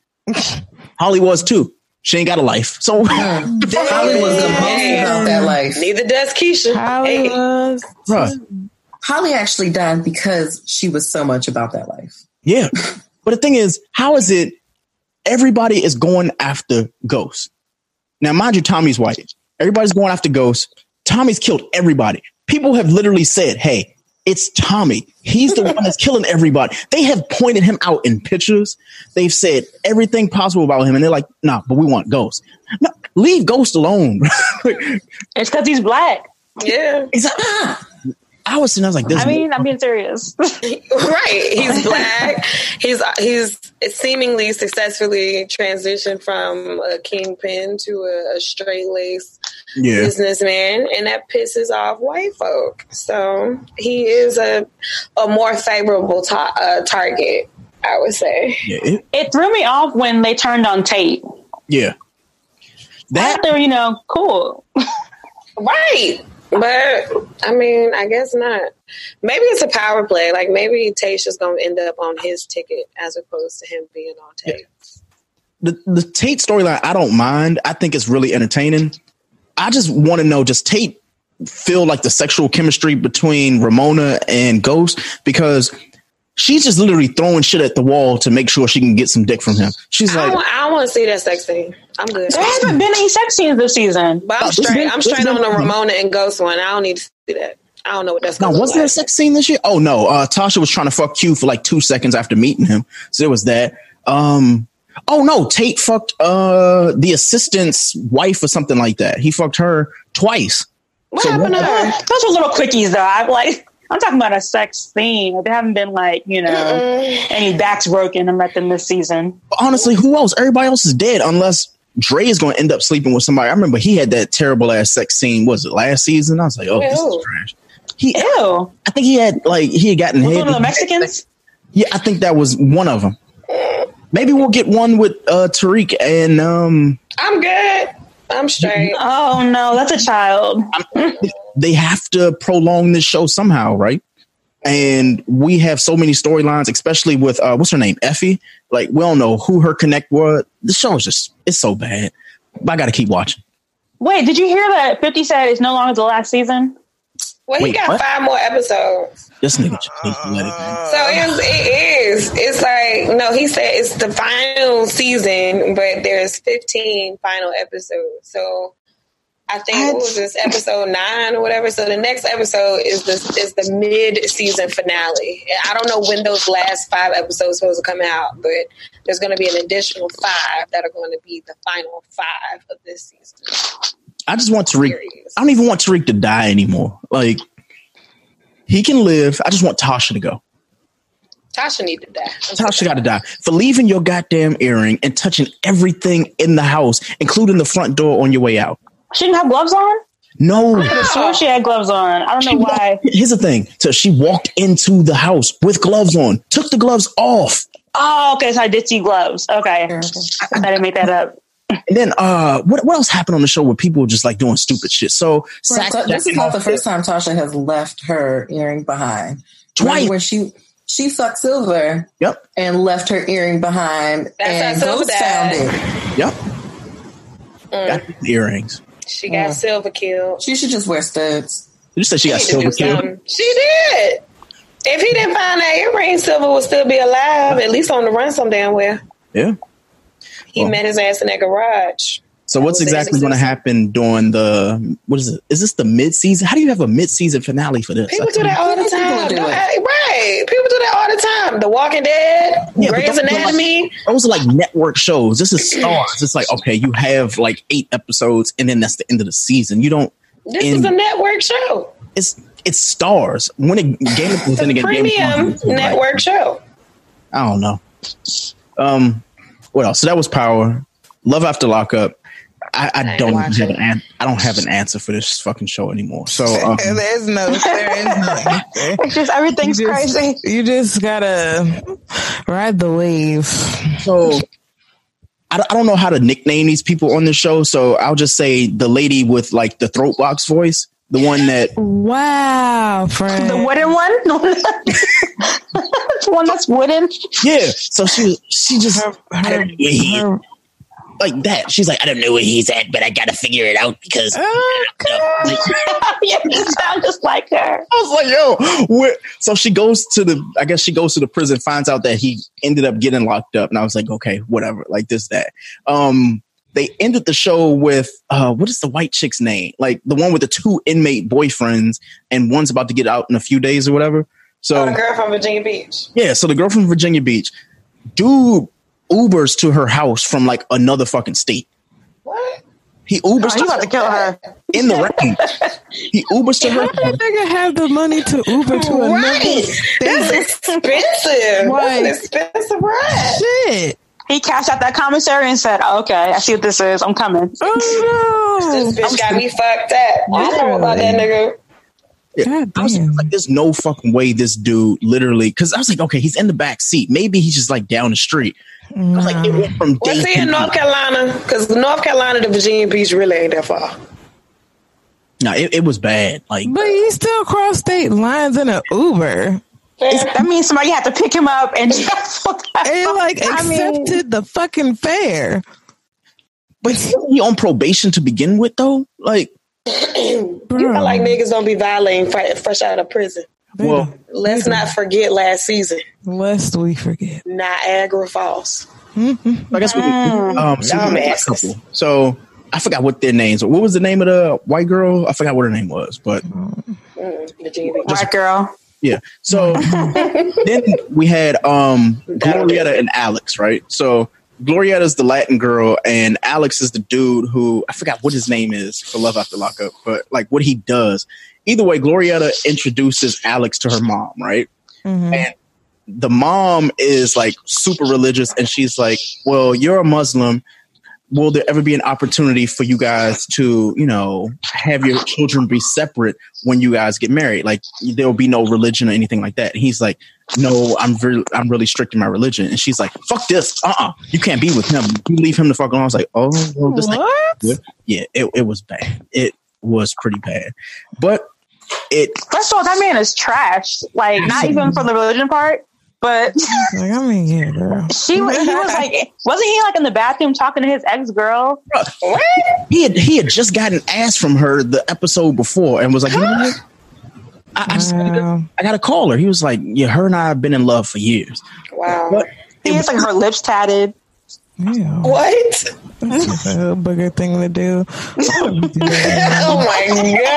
F: Holly was too. She ain't got a life. So
B: Holly was the most about that life.
J: Neither does Keisha.
C: Holly
J: Hey.
C: was.
F: Bruh,
B: Holly actually died because she was so much about that life.
F: yeah. But the thing is, how is it everybody is going after Ghost? Now, mind you, Tommy's white. Everybody's going after Ghost. Tommy's killed everybody. People have literally said, hey, it's Tommy. He's the one that's killing everybody. They have pointed him out in pictures. They've said everything possible about him. And they're like, nah, but we want Ghost. No, leave Ghost alone.
G: It's because he's black.
J: Yeah.
F: He's like, ah. I was sitting, I was like, this
G: I mean, I'm being serious.
J: Right. He's black. He's he's seemingly successfully transitioned from a kingpin to a, a straight laced
F: yeah.
J: businessman, and that pisses off white folk. So he is a a more favorable ta- uh, target, I would say.
F: Yeah. It,
G: It threw me off when they turned on Tate.
F: yeah. That
G: They're, you know, cool.
J: Right. But I mean, I guess not. Maybe it's a power play. Like maybe Tate's just gonna end up on his ticket as opposed to him being on Tate.
F: the, the Tate storyline, I don't mind. I think it's really entertaining. I just want to know, does Tate feel like the sexual chemistry between Ramona and Ghost? Because she's just literally throwing shit at the wall to make sure she can get some dick from him. She's
J: I
F: like,
J: don't, I don't want to see that sex scene. I'm good.
G: There hasn't been any sex scenes this season.
J: But I'm straight. I'm straight on the Ramona and Ghost one. I don't need to see that. I don't know what that's
F: no,
J: going to
F: was
J: look
F: there a
J: like.
F: sex scene this year? Oh no, uh, Tasha was trying to fuck Q for like two seconds after meeting him. So there was that. Um, oh no, Tate fucked uh, the assistant's wife or something like that. He fucked her twice.
J: What
F: So
J: happened to her?
G: Those were little quickies, though. I'm like, I'm talking about a sex scene. There haven't been like, you know,
J: Mm-mm.
G: any backs broken or nothing this season.
F: But honestly, who else? Everybody else is dead unless Dre is going to end up sleeping with somebody. I remember he had that terrible ass sex scene. Was it last season? I was like, oh, this
J: Ew.
F: is trash. He,
G: Ew.
F: I think he had like he had gotten
G: Was
F: head.
G: one of the Mexicans?
F: Yeah, I think that was one of them. Maybe we'll get one with uh, Tariq and um.
J: I'm good. I'm I'm straight.
G: Oh no, that's a child.
F: They have to prolong this show somehow, right? And we have so many storylines, especially with uh, what's her name, Effie. Like we don't know who her connect was. The show is just it's so bad. But I got to keep watching.
G: Wait, did you hear that fifty said it's no longer the last season?
J: Well,
F: Wait,
J: he got
F: what?
J: five more episodes.
F: This nigga just needs to let it go.
J: So it's, it is. It's like, no, he said it's the final season, but there's fifteen final episodes. So I think, what was this, episode nine or whatever? So the next episode is the, is the mid-season finale. And I don't know when those last five episodes are supposed to come out, but there's going to be an additional five that are going to be the final five of this season.
F: I just want Tariq. I don't even want Tariq to die anymore. Like, he can live. I just want Tasha to go.
J: Tasha need to die.
F: Tasha got to die for leaving your goddamn earring and touching everything in the house, including the front door on your way out.
G: She didn't have gloves on?
F: No.
G: I'm sure she had gloves on. I don't
F: She
G: know why.
F: walked- here's the thing. So she walked into the house with gloves on, took the gloves off.
G: Oh, okay. So I did see gloves. Okay. I didn't make that up.
F: And then uh, what what else happened on the show where people were just like doing stupid shit? So
B: Right, so this is not the first time Tasha has left her earring behind. Twice, where she she sucked Silver.
F: Yep,
B: and left her earring behind,
J: That's
B: and
J: how Silver
B: Ghost found it.
F: Yep,
J: Mm.
F: got the earrings.
J: She got
B: Yeah.
J: Silver killed.
B: She should just wear studs.
F: You said she got
J: need to
F: Silver
J: do
F: killed.
J: something. She did. If he didn't find that earring, Silver would still be alive, at least on the run some damn well.
F: Yeah.
J: He
F: Well.
J: met his ass in that garage.
F: So what's exactly going to happen during the what is it? Is this the mid season? How do you have a mid season finale for this?
J: People
F: I
J: do that all the
B: People
J: time.
B: do
J: No,
B: it.
J: I- right. People do that all the time. The Walking Dead,
F: Yeah, but
J: Grey's
F: those are like-
J: Anatomy.
F: Those are like network shows. This is Stars. It's like, okay, you have like eight episodes and then that's the end of the season. You don't.
J: This
F: end-
J: is a network show.
F: It's it's Stars. When it Game of
J: It's
F: then
J: a
F: again, Game of
J: premium
F: Thrones, like,
J: network show.
F: I don't know. Um, what else? So that was Power. Love After Lockup. I, I don't
J: watch
F: have
J: it.
F: an an- I don't have an answer for this fucking show anymore. So um,
C: There's no, there is no answer.
G: It's just everything's
C: You just-
G: crazy.
C: You just gotta ride the wave.
F: so I, don't- I don't know how to nickname these people on the show. So I'll just say the lady with like the throat box voice, the one that
C: Wow, friend.
G: The wooden one? The one that's wooden?
F: yeah. So she she just
C: Her-
F: I don't know where he is.
C: her-
F: Like that. She's like, I don't know where he's at, but I gotta figure it out because
C: Oh, God.
F: like,
G: Yeah, you sound just like her.
F: I was like, yo, where? So she goes to the, I guess she goes to the prison, finds out that he ended up getting locked up. And I was like, okay, whatever, like this, that. Um, they ended the show with, uh, what is the white chick's name? Like the one with the two inmate boyfriends and one's about to get out in a few days or whatever. So
J: Oh, the girl from Virginia Beach.
F: yeah, so the girl from Virginia Beach, dude Ubers to her house from like another fucking state.
J: What?
F: He Ubers
G: Oh, you
F: to
G: about to kill her.
F: in the rain. He Ubers to her.
C: How did nigga have the money to Uber to another
J: Right.
C: state?
J: That's expensive.
C: Right.
J: That's an expensive ride.
C: Shit.
G: He cashed out that commissary and said, oh, okay, I see what this is. I'm coming.
C: Oh,
J: This bitch got me fucked up. I know about that nigga.
C: no. God
F: I was
C: damn.
F: like, there's no fucking way this dude literally, because I was like, okay, he's in the back seat. Maybe he's just like down the street. I was like, it went from
J: Was
F: day
J: he in
F: to
J: North Carolina? Because North Carolina to Virginia Beach really ain't that far.
F: no, it, it was bad. Like,
C: But he still crossed state lines in an Uber.
G: It's- that means somebody had to pick him up and just
C: And like
G: I mean-
C: accepted the fucking fare.
F: but isn't he on probation to begin with, though? Like,
J: You know, like niggas don't be violating fre- fresh out of prison.
F: well,
J: Let's not forget last season,
C: Lest we forget.
J: Niagara Falls.
F: I guess we um, so we met a
J: Dumbasses.
F: couple. So I forgot what their names were. What was the name of the white girl? I forgot what her name was, but
J: Mm, Virginia Beach.
G: White girl.
F: yeah. So then we had um Glorietta and Alex, right? So Glorietta's the Latin girl, and Alex is the dude who I forgot what his name is for Love After Lockup, but like what he does. Either way, Glorietta introduces Alex to her mom, right?
C: Mhm.
F: And the mom is like super religious, and she's like, "Well, you're a Muslim. Will there ever be an opportunity for you guys to, you know, have your children be separate when you guys get married? Like there will be no religion or anything like that." And he's like, no, I'm really, I'm really strict in my religion. And she's like, fuck this. Uh-uh. You can't be with him. You leave him the fuck alone. I was like, oh, well, this
C: what?
F: thing. Yeah, it, it was bad. It was pretty bad. But it.
G: First of all, that man is trash. Like, not even for the religion part, but.
C: Like, I mean, yeah, girl.
G: She, he was like, wasn't he like in the bathroom talking to his ex girl?
F: What? He had, he had just gotten ass from her the episode before and was like, you know what? I, I, just,
C: Wow.
F: I got to call her. He was like, yeah, her and I have been in love for years.
J: Wow.
F: But
G: He has like her lips tatted.
C: Yeah.
J: What?
C: That's a bigger thing to do. Why do you do that?
J: Oh my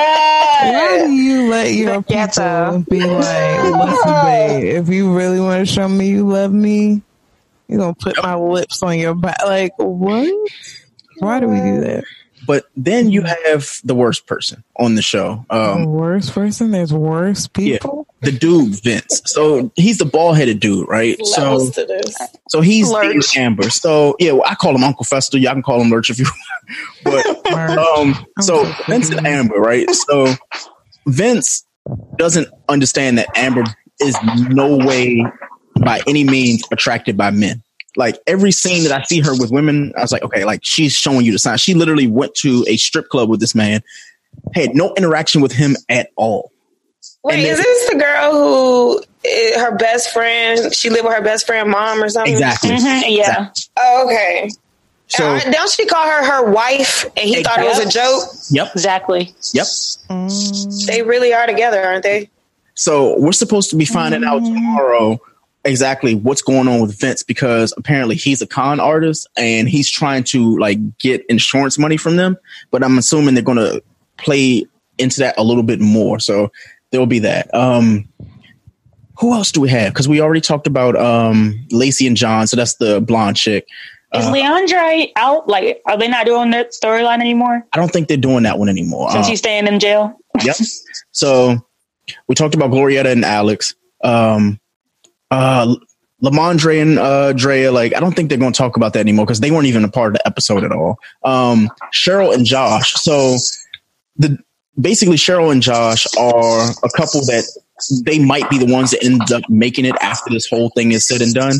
C: Why
J: god!
C: do you let your people be like, listen, babe, if you really want to show me you love me, you're going to put my lips on your back. Like, what? Why do we do that?
F: But then you have the worst person on the show. Um,
C: the worst person? There's worse people?
F: Yeah, the dude, Vince. So he's the bald-headed dude, right? So,
J: to this.
F: so he's dating
G: Lurch.
F: Amber. So, yeah, well, I call him Uncle Fester. Y'all can call him Lurch if you want. But, um, so Vince and Amber, right? So Vince doesn't understand that Amber is no way by any means attracted by men. Like every scene that I see her with women, I was like, okay, like she's showing you the sign. She literally went to a strip club with this man, had no interaction with him at all.
J: Wait,
F: And
J: is
F: then-
J: this the girl who eh, her best friend? She lived with her best friend mom or something.
F: Exactly.
G: Mhm, yeah.
J: Oh, okay.
F: So,
J: Uh, don't she call her her wife? And he thought it was a joke.
F: yep,
G: Exactly.
F: yep.
J: They really are together, aren't they?
F: So we're supposed to be finding out tomorrow exactly what's going on with Vince because apparently he's a con artist and he's trying to like get insurance money from them. But I'm assuming they're going to play into that a little bit more. So there will be that. Um, who else do we have? Because we already talked about um, Lacey and John. So that's the blonde chick.
G: Is
F: Uh,
G: Leandre out? Like, are they not doing that storyline anymore
F: I don't think they're doing that one anymore.
G: since
F: Uh,
G: he's staying in jail?
F: Yep. So we talked about Glorietta and Alex. Um, uh, Lamondre and uh, Drea, like, I don't think they're going to talk about that anymore because they weren't even a part of the episode at all. Um, Cheryl and Josh. So the basically Cheryl and Josh are a couple that they might be the ones that end up making it after this whole thing is said and done.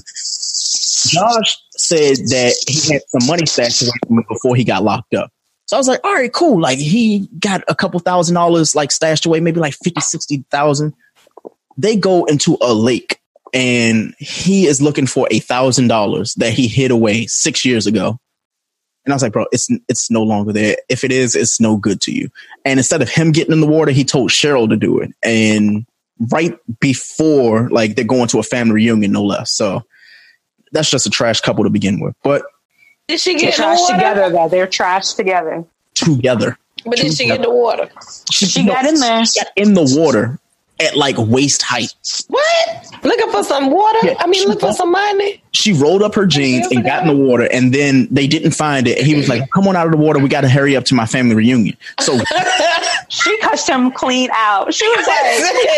F: Josh said that he had some money stashed away from him before he got locked up. So I was like, all right, cool. Like he got a couple thousand dollars like stashed away, maybe like fifty, sixty thousand. They go into a lake and he is looking for a thousand dollars that he hid away six years ago. And I was like, bro, it's it's no longer there. If it is, it's no good to you. And instead of him getting in the water, he told Cheryl to do it. And right before, like, they're going to a family reunion, no less. So that's just a trash couple to begin with. But
J: Did she
G: They're
J: get in the
G: trash
J: water?
G: together, though. They're trash together.
F: together.
J: But did she get in the water?
F: She,
G: She got in there.
F: She got in the water at like waist height.
J: What? Looking for some water?
F: Yeah,
J: I mean,
F: she
J: look for
F: bought-
J: some money.
F: She rolled up her jeans and got in the water, and then they didn't find it. He was like, come on out of the water. We got to hurry up to my family reunion. So
G: She cussed him clean out. She was like,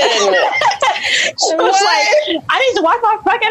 G: she was like, I need to wash my fucking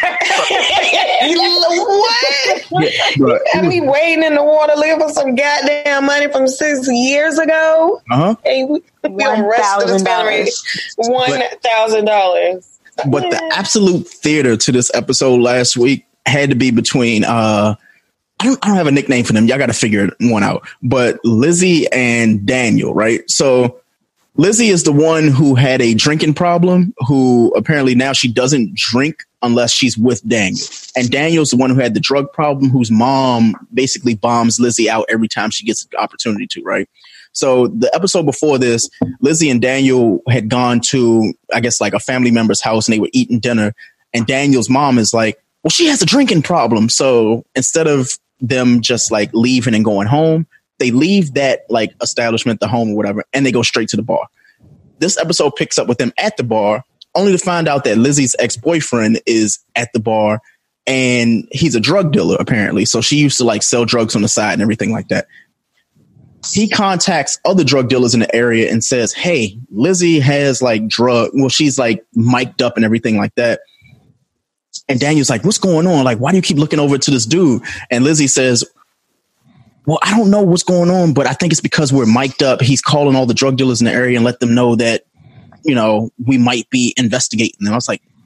J: what?
F: yeah, but,
J: Had me waiting in the water looking for some goddamn money from six years ago.
F: uh-huh.
J: And we, we arrested this family. One thousand dollars.
F: But the absolute theater to this episode last week had to be between uh I don't, I don't have a nickname for them. Y'all got to figure one out. But Lizzie and Daniel, right? So Lizzie is the one who had a drinking problem, who apparently now she doesn't drink unless she's with Daniel. And Daniel's the one who had the drug problem, whose mom basically bombs Lizzie out every time she gets the opportunity to, right? So the episode before this, Lizzie and Daniel had gone to, I guess, like a family member's house and they were eating dinner. And Daniel's mom is like, well, she has a drinking problem. So instead of them just like leaving and going home, they leave that like establishment, the home or whatever, and they go straight to the bar. This episode picks up with them at the bar, only to find out that Lizzie's ex-boyfriend is at the bar and he's a drug dealer, apparently. So she used to like sell drugs on the side and everything like that. He contacts other drug dealers in the area and says, hey, Lizzie has like drug. Well, she's like mic'd up and everything like that. And Daniel's like, what's going on? Like, why do you keep looking over to this dude? And Lizzie says, well, I don't know what's going on, but I think it's because we're mic'd up. He's calling all the drug dealers in the area and let them know that, you know, we might be investigating them. I was like,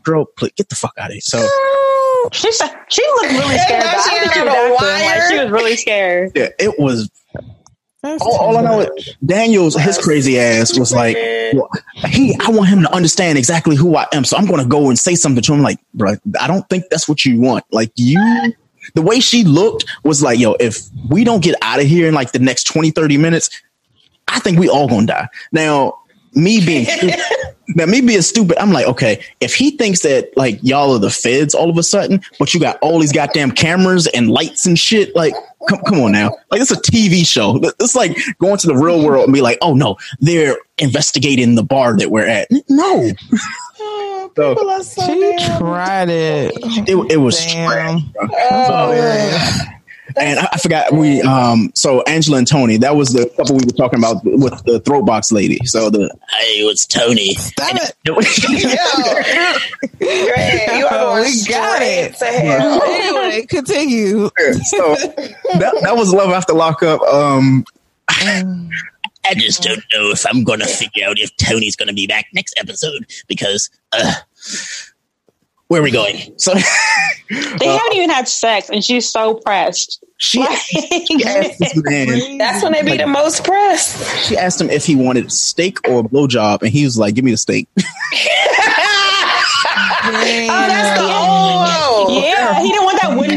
F: girl, please get the fuck out of here. So
G: she she looked really scared. I think she was acting like she was really scared.
F: Yeah, it was. All, all I know is Daniel's his crazy ass was like, well, he. I want him to understand exactly who I am, so I'm going to go and say something to him. Like, bro, I don't think that's what you want. Like you, the way she looked was like, yo, if we don't get out of here in like the next twenty, thirty minutes, I think we all gonna die. Now, me being now me being stupid, I'm like, okay, if he thinks that like y'all are the feds all of a sudden, but you got all these goddamn cameras and lights and shit, like. Come, come on now. Like, it's a T V show. It's like going to the real world and be like, oh, no, they're investigating the bar that we're at. No.
C: Oh, people are so she damn. tried it.
F: It, it was trash, bro. Oh. And I, I forgot we um so Angela and Tony, that was the couple we were talking about with the throat box lady. So the hey, it was Tony.
C: Stop it.
J: Yo. You are going
C: we got it.
J: To hell.
C: Anyway, continue.
F: So that, that was Love After Lockup. Um I just don't know if I'm gonna figure out if Tony's gonna be back next episode because uh where are we going? So
G: they uh, haven't even had sex, and she's so pressed.
F: She, like, she asked this man.
J: That's when they be like, the most pressed.
F: She asked him if he wanted steak or a blowjob, and he was like, "Give me the steak."
J: Oh, that's the old.
G: Yeah, he didn't want that wooden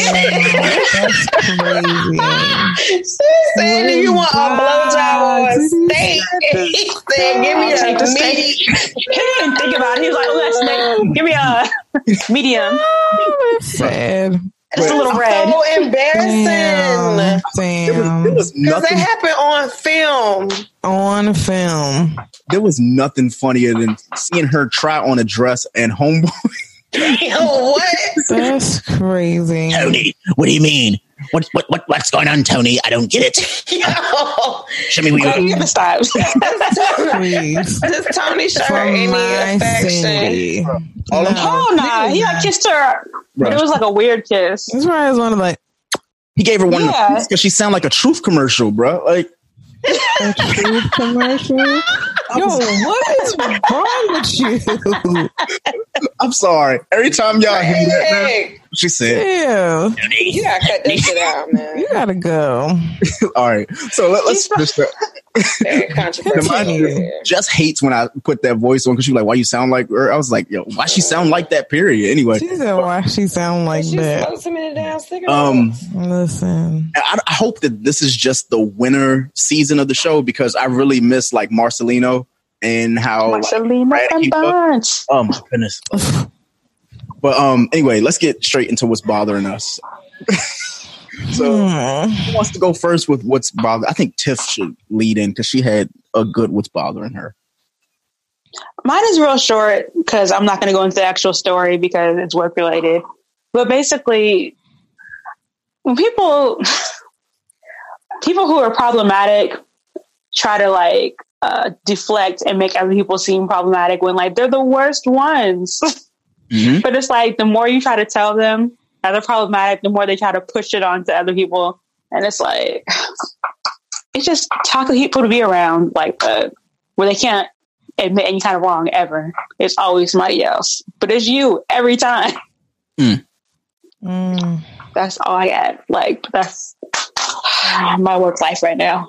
G: box.
C: That's crazy.
J: She said, "Do you want a blowjob or a steak?" He said, "Give me a steak."
G: He didn't even think about it. He was like, "Oh, that's steak. Give me a medium."
C: Oh, that's sad.
G: It's a little red.
J: So embarrassing.
C: Damn. Damn.
J: Because that happened on film.
C: On film.
F: There was nothing funnier than seeing her try on a dress and homeboy.
J: Yo, what?
C: That's crazy.
F: Tony, what do you mean? What what what what's going on, Tony? I don't get it.
J: Yo.
F: Show me where
G: you stop.
C: Please.
J: Does Tony show her any affection?
G: No. Oh no, he like kissed her, but it was like a weird kiss.
C: That's why I was one of like
F: he gave her one
G: yeah.
F: because she sounded like a Truth commercial, bro. Like
C: a Truth commercial. Yo, what is wrong with you?
F: I'm sorry. Every time y'all hear that, man, she said,
C: "Yeah,
J: you gotta cut that shit out, man.
C: You gotta go."
F: All right, so let, let's just.
J: Very controversial.
F: Jess hates when I put that voice on because she's like, "Why you sound like her?" I was like, "Yo, why she sound like that?" Period. Anyway,
C: she said, "Why she sound like
J: she
C: that?"
F: Um,
C: listen,
F: I, I hope that this is just the winter season of the show because I really miss like Marcelino and how
G: Marcelino
F: like,
G: and Bunch.
F: Oh my goodness. But um, anyway, let's get straight into what's bothering us. So, hmm. who wants to go first with what's bothering? I think Tiff should lead in because she had a good what's bothering her.
G: Mine is real short because I'm not going to go into the actual story because it's work related. But basically, when people people who are problematic try to like uh, deflect and make other people seem problematic when like they're the worst ones. Mm-hmm. But it's like the more you try to tell them that they're problematic, the more they try to push it on to other people. And it's like, it's just toxic people to be around like that, where they can't admit any kind of wrong ever. It's always somebody else. But it's you every time.
F: Mm.
C: Mm.
G: That's all I got. Like, that's my work life right now.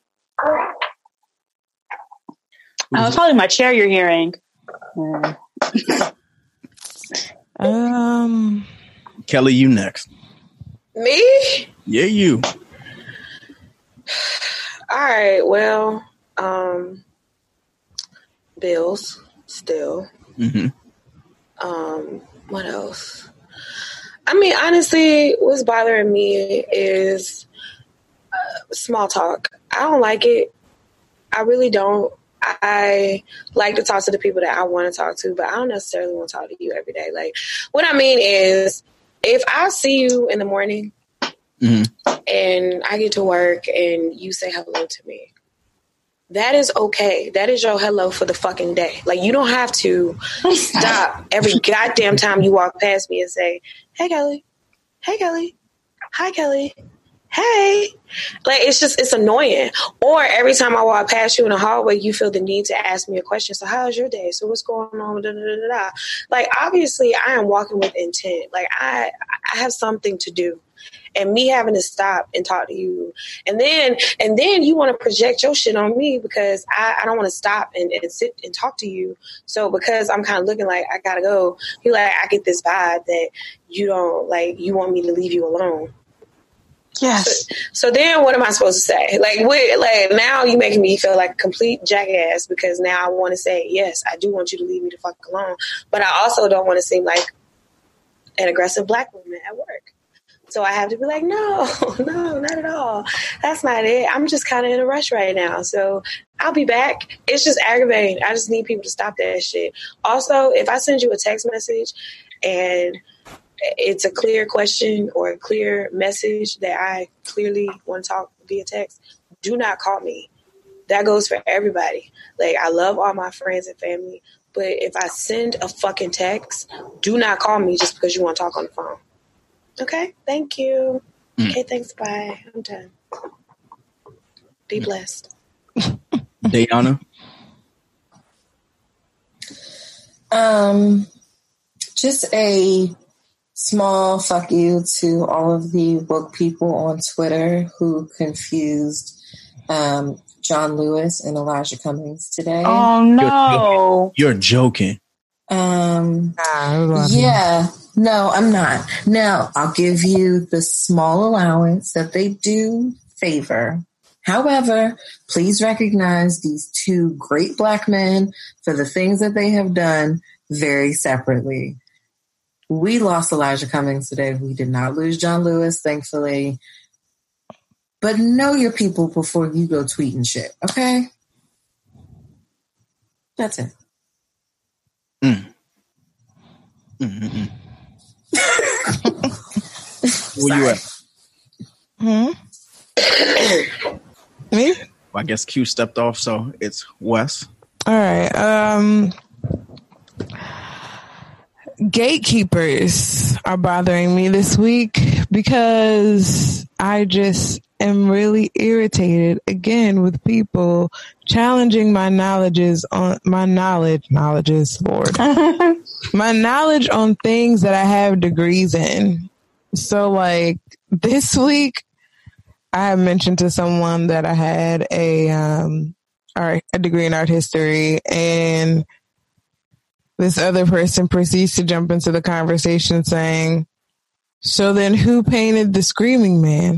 G: Oh, it's probably my chair you're hearing. Mm.
C: um...
F: Kelly, you next.
J: Me?
F: Yeah, you.
J: All right. Well, um, bills still.
F: Mm-hmm.
J: Um, what else? I mean, honestly, what's bothering me is uh, small talk. I don't like it. I really don't. I like to talk to the people that I want to talk to, but I don't necessarily want to talk to you every day. Like, what I mean is, if I see you in the morning
F: mm-hmm.
J: and I get to work and you say hello to me, that is okay. That is your hello for the fucking day. Like, you don't have to stop every goddamn time you walk past me and say, "Hey, Kelly. Hey, Kelly. Hi, Kelly. hey. Like, it's just, it's annoying. Or every time I walk past you in the hallway, you feel the need to ask me a question. So how's your day? So what's going on? Da, da, da, da, da. Like, obviously, I am walking with intent. Like, I, I have something to do. And me having to stop and talk to you. And then and then you want to project your shit on me because I, I don't want to stop and, and sit and talk to you. So because I'm kind of looking like I got to go, you're like, I get this vibe that you don't, like, you want me to leave you alone.
G: Yes.
J: So, so then what am I supposed to say? Like, wait, like now you making me feel like a complete jackass because now I want to say, yes, I do want you to leave me the fuck alone. But I also don't want to seem like an aggressive black woman at work. So I have to be like, no, no, not at all. That's not it. I'm just kind of in a rush right now. So I'll be back. It's just aggravating. I just need people to stop that shit. Also, if I send you a text message and it's a clear question or a clear message that I clearly want to talk via text, do not call me. That goes for everybody. Like, I love all my friends and family, but if I send a fucking text, do not call me just because you want to talk on the phone. Okay, thank you. Mm. Okay, thanks, bye. I'm done. Be blessed.
F: Dayana?
B: Um, just a small fuck you to all of the woke people on Twitter who confused um, John Lewis and Elijah Cummings today.
G: Oh, no.
F: You're, you're joking.
B: Um, yeah, no, I'm not. Now, I'll give you the small allowance that they do favor. However, please recognize these two great black men for the things that they have done very separately. We lost Elijah Cummings today. We did not lose John Lewis, thankfully. But know your people before you go tweeting shit, okay? That's it.
F: Mm. Mm-hmm. Where you at?
C: Hmm? Me?
F: Well, I guess Q stepped off, so it's Wes.
C: All right. Um, gatekeepers are bothering me this week because I just am really irritated again with people challenging my knowledges on my knowledge, knowledges, Lord, my knowledge on things that I have degrees in. So like this week, I have mentioned to someone that I had a, um, art, a degree in art history, and this other person proceeds to jump into the conversation saying, so then who painted the Screaming Man?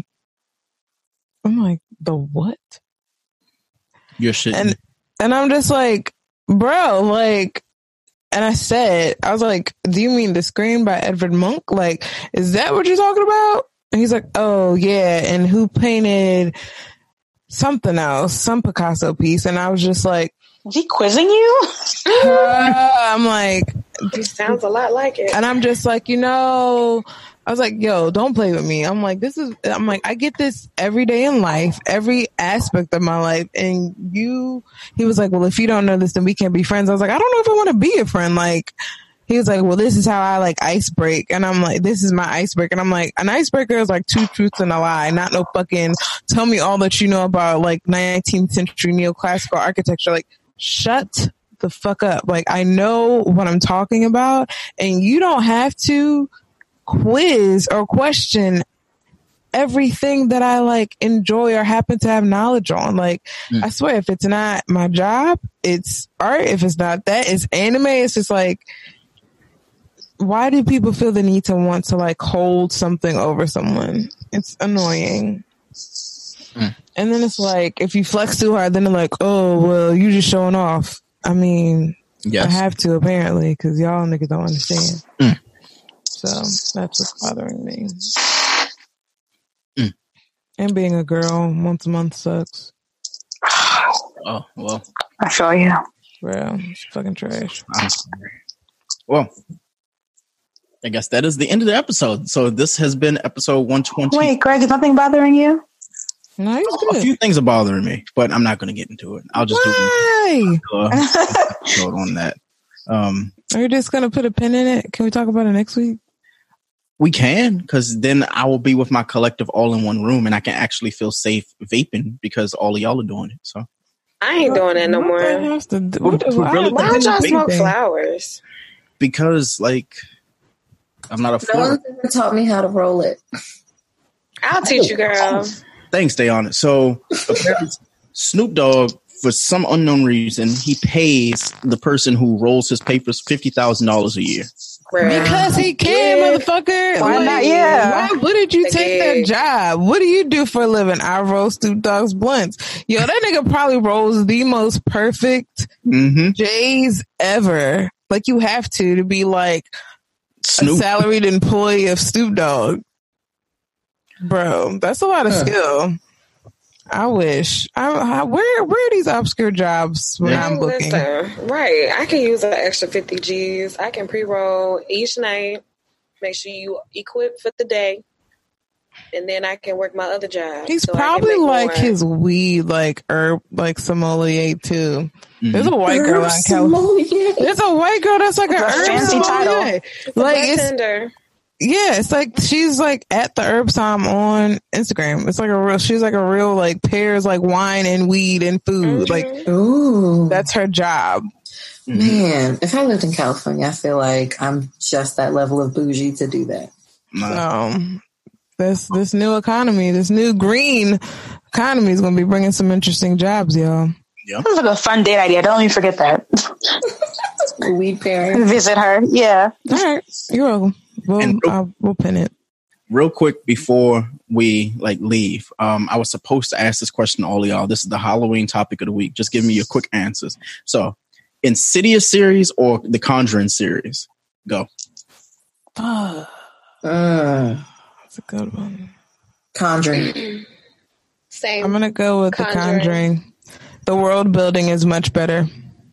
C: I'm like, the what?
F: You're shitting.
C: And, and I'm just like, bro, like, and I said, I was like, do you mean The Scream by Edvard Munch? Like, is that what you're talking about? And he's like, oh, yeah. And who painted something else, some Picasso piece? And I was just like,
G: is he quizzing you?
C: uh, I'm like,
J: this sounds a lot like it.
C: And I'm just like, you know, I was like, yo, don't play with me. I'm like, this is, I'm like, I get this every day in life, every aspect of my life. And you, he was like, well, if you don't know this, then we can't be friends. I was like, I don't know if I want to be a friend. Like, he was like, well, this is how I like ice break. And I'm like, this is my icebreaker. And I'm like, an icebreaker is like two truths and a lie, not no fucking tell me all that you know about like nineteenth century neoclassical architecture. Like, shut the fuck up. Like, I know what I'm talking about, and you don't have to quiz or question everything that I like enjoy or happen to have knowledge on. Like, mm. I swear, if it's not my job, it's art. If it's not that, it's anime. It's just like, why do people feel the need to want to like hold something over someone? It's annoying. Mm. And then it's like, if you flex too hard, then they're like, oh, well, you just showing off. I mean, yes. I have to apparently, because y'all niggas don't understand. Mm. So that's what's bothering me. Mm. And being a girl once a month sucks.
F: Oh, well.
G: I feel you.
C: Bro, it's fucking trash.
F: Well, I guess that is the end of the episode. So this has been episode one twenty.
G: Wait, Greg, is nothing bothering you?
C: No, he's
F: oh,
C: good.
F: A few things are bothering me, but I'm not going to get into it. I'll just
C: Why?
F: do an episode on that. Um,
C: Are you just going to put a pin in it? Can we talk about it next week?
F: We can, because then I will be with my collective all in one room, and I can actually feel safe vaping because all of y'all are doing it. So
J: I ain't doing that no
C: What
J: more.
C: that has to do-
F: We're-
C: what do
F: we're
C: I-
F: really-
J: Why don't y'all smoke
C: vaping?
J: flowers?
F: because, like, I'm not a
B: No
F: flower.
B: one's ever taught me how to roll it.
J: I'll teach you, girl.
F: Thanks, stay on it. So apparently Snoop Dogg, for some unknown reason, he pays the person who rolls his papers fifty thousand dollars a year.
C: Because he can,
J: Yeah.
C: motherfucker.
G: Why
C: Like,
G: not? Yeah.
C: Why wouldn't you
J: The
C: take that
J: gig.
C: job? What do you do for a living? I roll Snoop Dogg's blunts. Yo, that nigga probably rolls the most perfect
F: Mm-hmm.
C: J's ever. Like, you have to to be like a
F: Snoop.
C: salaried employee of Snoop Dogg. Bro, that's a lot of
B: Huh.
C: skill. I wish. I, I where where are these obscure jobs when
F: Yeah.
C: I'm booking?
J: Listen, right. I can use an extra fifty G's. I can pre-roll each night. Make sure you equip for the day. And then I can work my other job.
C: He's
J: so I can
C: probably
J: make
C: like
J: more.
C: his weed, like herb, like sommelier too.
F: Mhm.
C: There's a white girl
B: Herb
C: on California.
B: sommelier.
C: There's a white girl that's like a
G: That's a
C: herb
G: fancy title.
C: sommelier.
J: It's a
C: Like
J: like
C: it's
J: bartender.
C: yeah, it's like she's like at the herb som on Instagram. It's like a real. She's like a real like pairs like wine and weed and food.
J: Mhm.
C: Like
B: Ooh.
C: that's her job.
B: Man, if I lived in California, I feel like I'm just that level of bougie to do that.
F: Nah.
C: Um, this this new economy, this new green economy is going to be bringing some interesting jobs, y'all.
G: This is like a fun date idea. Don't even forget that.
B: Weed pairing.
G: Visit her. Yeah.
C: All right, you're welcome. We'll
F: And-
C: uh, we'll pin it.
F: Real quick before we like leave, um, I was supposed to ask this question to all of y'all. This is the Halloween topic of the week. Just give me your quick answers. So, Insidious series or the Conjuring series? Go.
C: Oh,
B: Mm.
C: that's a good one.
B: Conjuring.
J: Same.
C: I'm gonna go with the
J: Conjuring.
C: Conjuring. The world building is much better,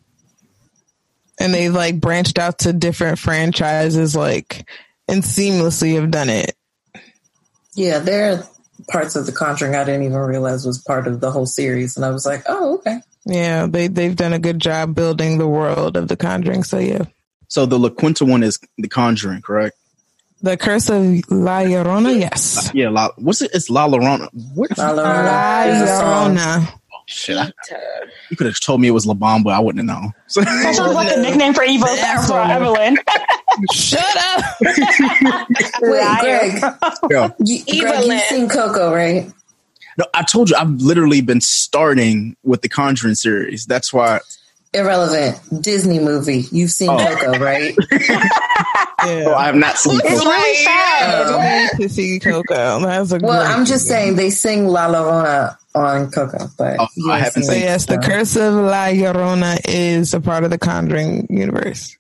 C: and they like branched out to different franchises, like and seamlessly have done it.
B: Yeah, there are parts of The Conjuring I didn't even realize was part of the whole series. And I was like, oh, okay.
C: Yeah, they they've done a good job building the world of the Conjuring. So yeah,
F: So the La Quinta one is the Conjuring, correct?
C: the Curse of La Llorona, yes.
F: Yeah. La, what's it? It's La Llorona. What?
B: La
C: La
B: Llorona is a song.
C: Llorona.
F: Shit. I, you could have told me it was La Bamba. I wouldn't have known.
G: That sounds like a nickname for Evo for Evelyn.
C: Shut up.
B: Wait, Greg.
F: Yeah.
B: You, Greg,
J: Evelyn.
B: you've seen Coco, right?
F: No, I told you I've literally been starting with the Conjuring series. That's why.
B: Irrelevant. Disney movie. You've seen
F: Oh.
B: Coco, right?
C: Yeah.
F: Well, I have not seen.
G: It's
F: Coco.
G: really sad.
C: I need to see Coco. That's a
B: Well,
C: great
B: I'm just
C: movie.
B: saying they sing La Llorona on Coco, but
F: Oh,
B: you
F: I
B: ain't
F: haven't
B: seen
C: So
B: it,
C: yes, the
B: so.
C: Curse of La Llorona is a part of the Conjuring universe.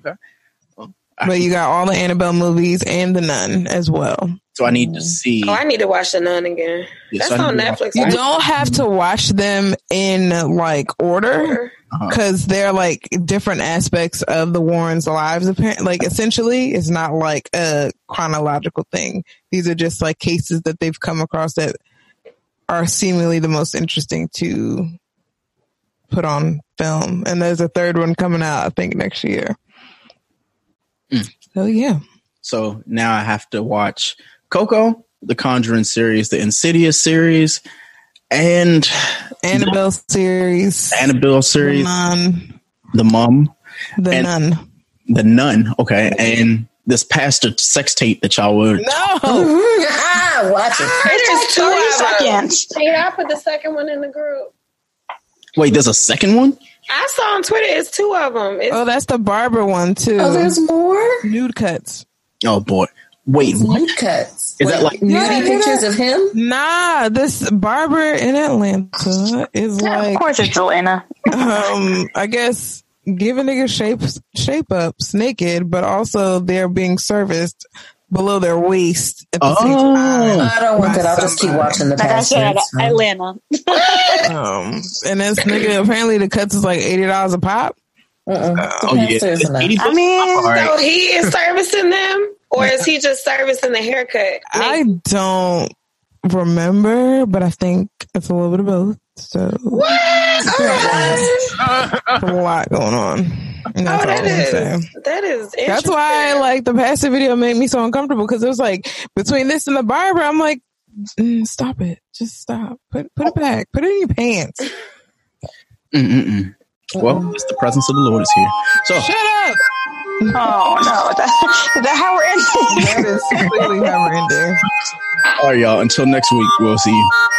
C: But you got all the Annabelle movies and the Nun as well.
F: So I need to see.
J: Oh, I need to watch The Nun again.
F: Yeah,
J: That's
F: so I
J: on
F: need to watch-
J: Netflix.
C: You
J: right?
C: don't have to watch them in like order
F: Uh-huh.
C: because they're like different aspects of the Warrens' lives. Apparently, like essentially, it's not like a chronological thing. These are just like cases that they've come across that are seemingly the most interesting to put on film. And there's a third one coming out, I think, next year.
F: Mm.
C: So yeah.
F: So now I have to watch Coco, the Conjuring series, the Insidious series, and
C: Annabelle series,
F: Annabelle series,
C: The Nun,
F: The Mum,
C: The
F: and-
C: Nun.
F: The Nun. Okay, and this pastor sex tape that y'all were.
C: No,
B: Watch it.
J: It is two
G: thirty
J: of them.
G: seconds.
J: Yeah, I put the second one in the group.
F: Wait, there's a second one?
J: I saw on Twitter. It's two of them. It's,
C: oh, that's the barber one too.
B: Oh, there's more?
C: Nude cuts.
F: Oh boy. Wait, what?
B: Nude cuts.
F: Is that
B: Wait,
F: like-
B: nudie
C: Yeah,
B: pictures of him?
C: Nah, this barber in Atlanta is
G: Yeah,
C: like,
G: of course it's Elena.
C: um, I guess giving niggas shapes, shape ups naked, but also they're being serviced below their waist at the same
F: Oh.
C: time.
B: I don't want
C: By
B: that. I'll just keep
C: somebody.
B: watching the
G: Like I
B: pastor.
G: said,
B: It's fine.
G: Atlanta.
C: Um, and this nigga apparently the cuts is like eighty dollars a pop.
B: Mm-mm. The
F: Oh yeah,
B: pastor is
F: it's
B: enough.
F: eighty bucks.
G: I mean,
F: All
J: so
F: right.
J: he is servicing them, or is he just servicing the haircut?
C: I don't remember, but I think it's a little bit of both. So
J: what?
C: There's a lot going on. And that's
J: oh,
C: all
J: that
C: I'm
J: is
C: saying.
J: that is.
C: That's why like the passive video made me so uncomfortable because it was like between this and the barber, I'm like, mm, stop it, just stop. Put put it back. Put it in your pants.
F: Mm-mm-mm. Well, it's the presence of the Lord is here. So
C: shut up.
G: Oh no, that, is that how we're ending?
C: That is completely how we're ending.
F: All right, y'all. Until next week, we'll see you.